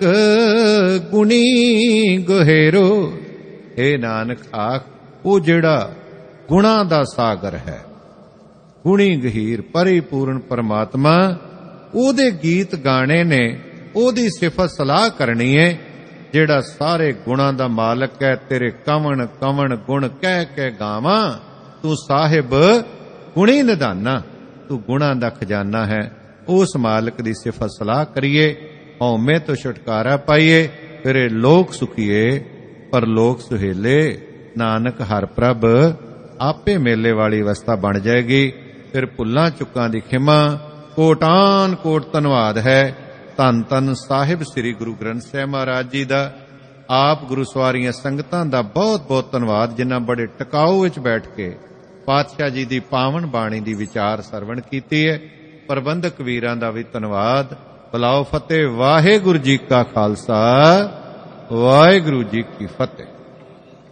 ਗੁਣੀ ਗੁਹੇਰੋ। ਇਹ ਨਾਨਕ ਆਖ, ਉਹ ਜਿਹੜਾ ਗੁਣਾਂ ਦਾ ਸਾਗਰ ਹੈ, ਗੁਣੀ ਗਹੀਰ ਪਰਿਪੂਰਨ ਪਰਮਾਤਮਾ, ਉਹਦੇ ਗੀਤ ਗਾਣੇ ਨੇ, ਉਹਦੀ ਸਿਫਤ ਸਲਾਹ ਕਰਨੀ ਹੈ, ਜਿਹੜਾ ਸਾਰੇ ਗੁਣਾਂ ਦਾ ਮਾਲਕ ਹੈ। ਤੇਰੇ ਕਵਣ ਕਵਣ ਗੁਣ ਕਹਿ ਕੇ ਗਾਵਾਂ, ਤੂੰ ਸਾਹਿਬ ਗੁਣੀ ਨਿਧਾਨਾ, ਤੂੰ ਗੁਣਾਂ ਦਾ ਖਜ਼ਾਨਾ ਹੈ। ਉਸ ਮਾਲਕ ਦੀ ਸਿਫਤ ਸਲਾਹ ਕਰੀਏ, ਹਉਮੈ ਤੋਂ ਛੁਟਕਾਰਾ ਪਾਈਏ, ਫਿਰ ਇਹ ਲੋਕ ਸੁਖੀਏ ਪਰਲੋਕ ਸੁਹੇਲੇ। ਨਾਨਕ ਹਰ ਪ੍ਰਭ ਆਪੇ ਮੇਲੇ ਵਾਲੀ ਅਵਸਥਾ ਬਣ ਜਾਏਗੀ। ਫਿਰ ਭੁੱਲਾਂ ਚੁੱਕਾਂ ਦੀ ਖਿਮਾ। ਕੋਟਾਨ ਕੋਟ ਧੰਨਵਾਦ ਹੈ ਧੰਨ ਧੰਨ ਸਾਹਿਬ ਸ੍ਰੀ ਗੁਰੂ ਗ੍ਰੰਥ ਸਾਹਿਬ ਮਹਾਰਾਜ ਜੀ ਦਾ। ਆਪ ਗੁਰੂ ਸਵਾਰੀਆਂ ਸੰਗਤਾਂ ਦਾ ਬਹੁਤ ਬਹੁਤ ਧੰਨਵਾਦ, ਜਿਨ੍ਹਾਂ ਬੜੇ ਟਿਕਾਊ ਵਿੱਚ ਬੈਠ ਕੇ ਪਾਤਸ਼ਾਹ ਜੀ ਦੀ ਪਾਵਨ ਬਾਣੀ ਦੀ ਵਿਚਾਰ ਸਰਵਣ ਕੀਤੀ ਹੈ। ਪ੍ਰਬੰਧਕ ਵੀਰਾਂ ਦਾ ਵੀ ਧੰਨਵਾਦ। ਬੁਲਾਓ ਫਤਿਹ। ਵਾਹਿਗੁਰੂ ਜੀ ਕਾ ਖਾਲਸਾ, ਵਾਹਿਗੁਰੂ ਜੀ ਕੀ ਫਤਿਹ।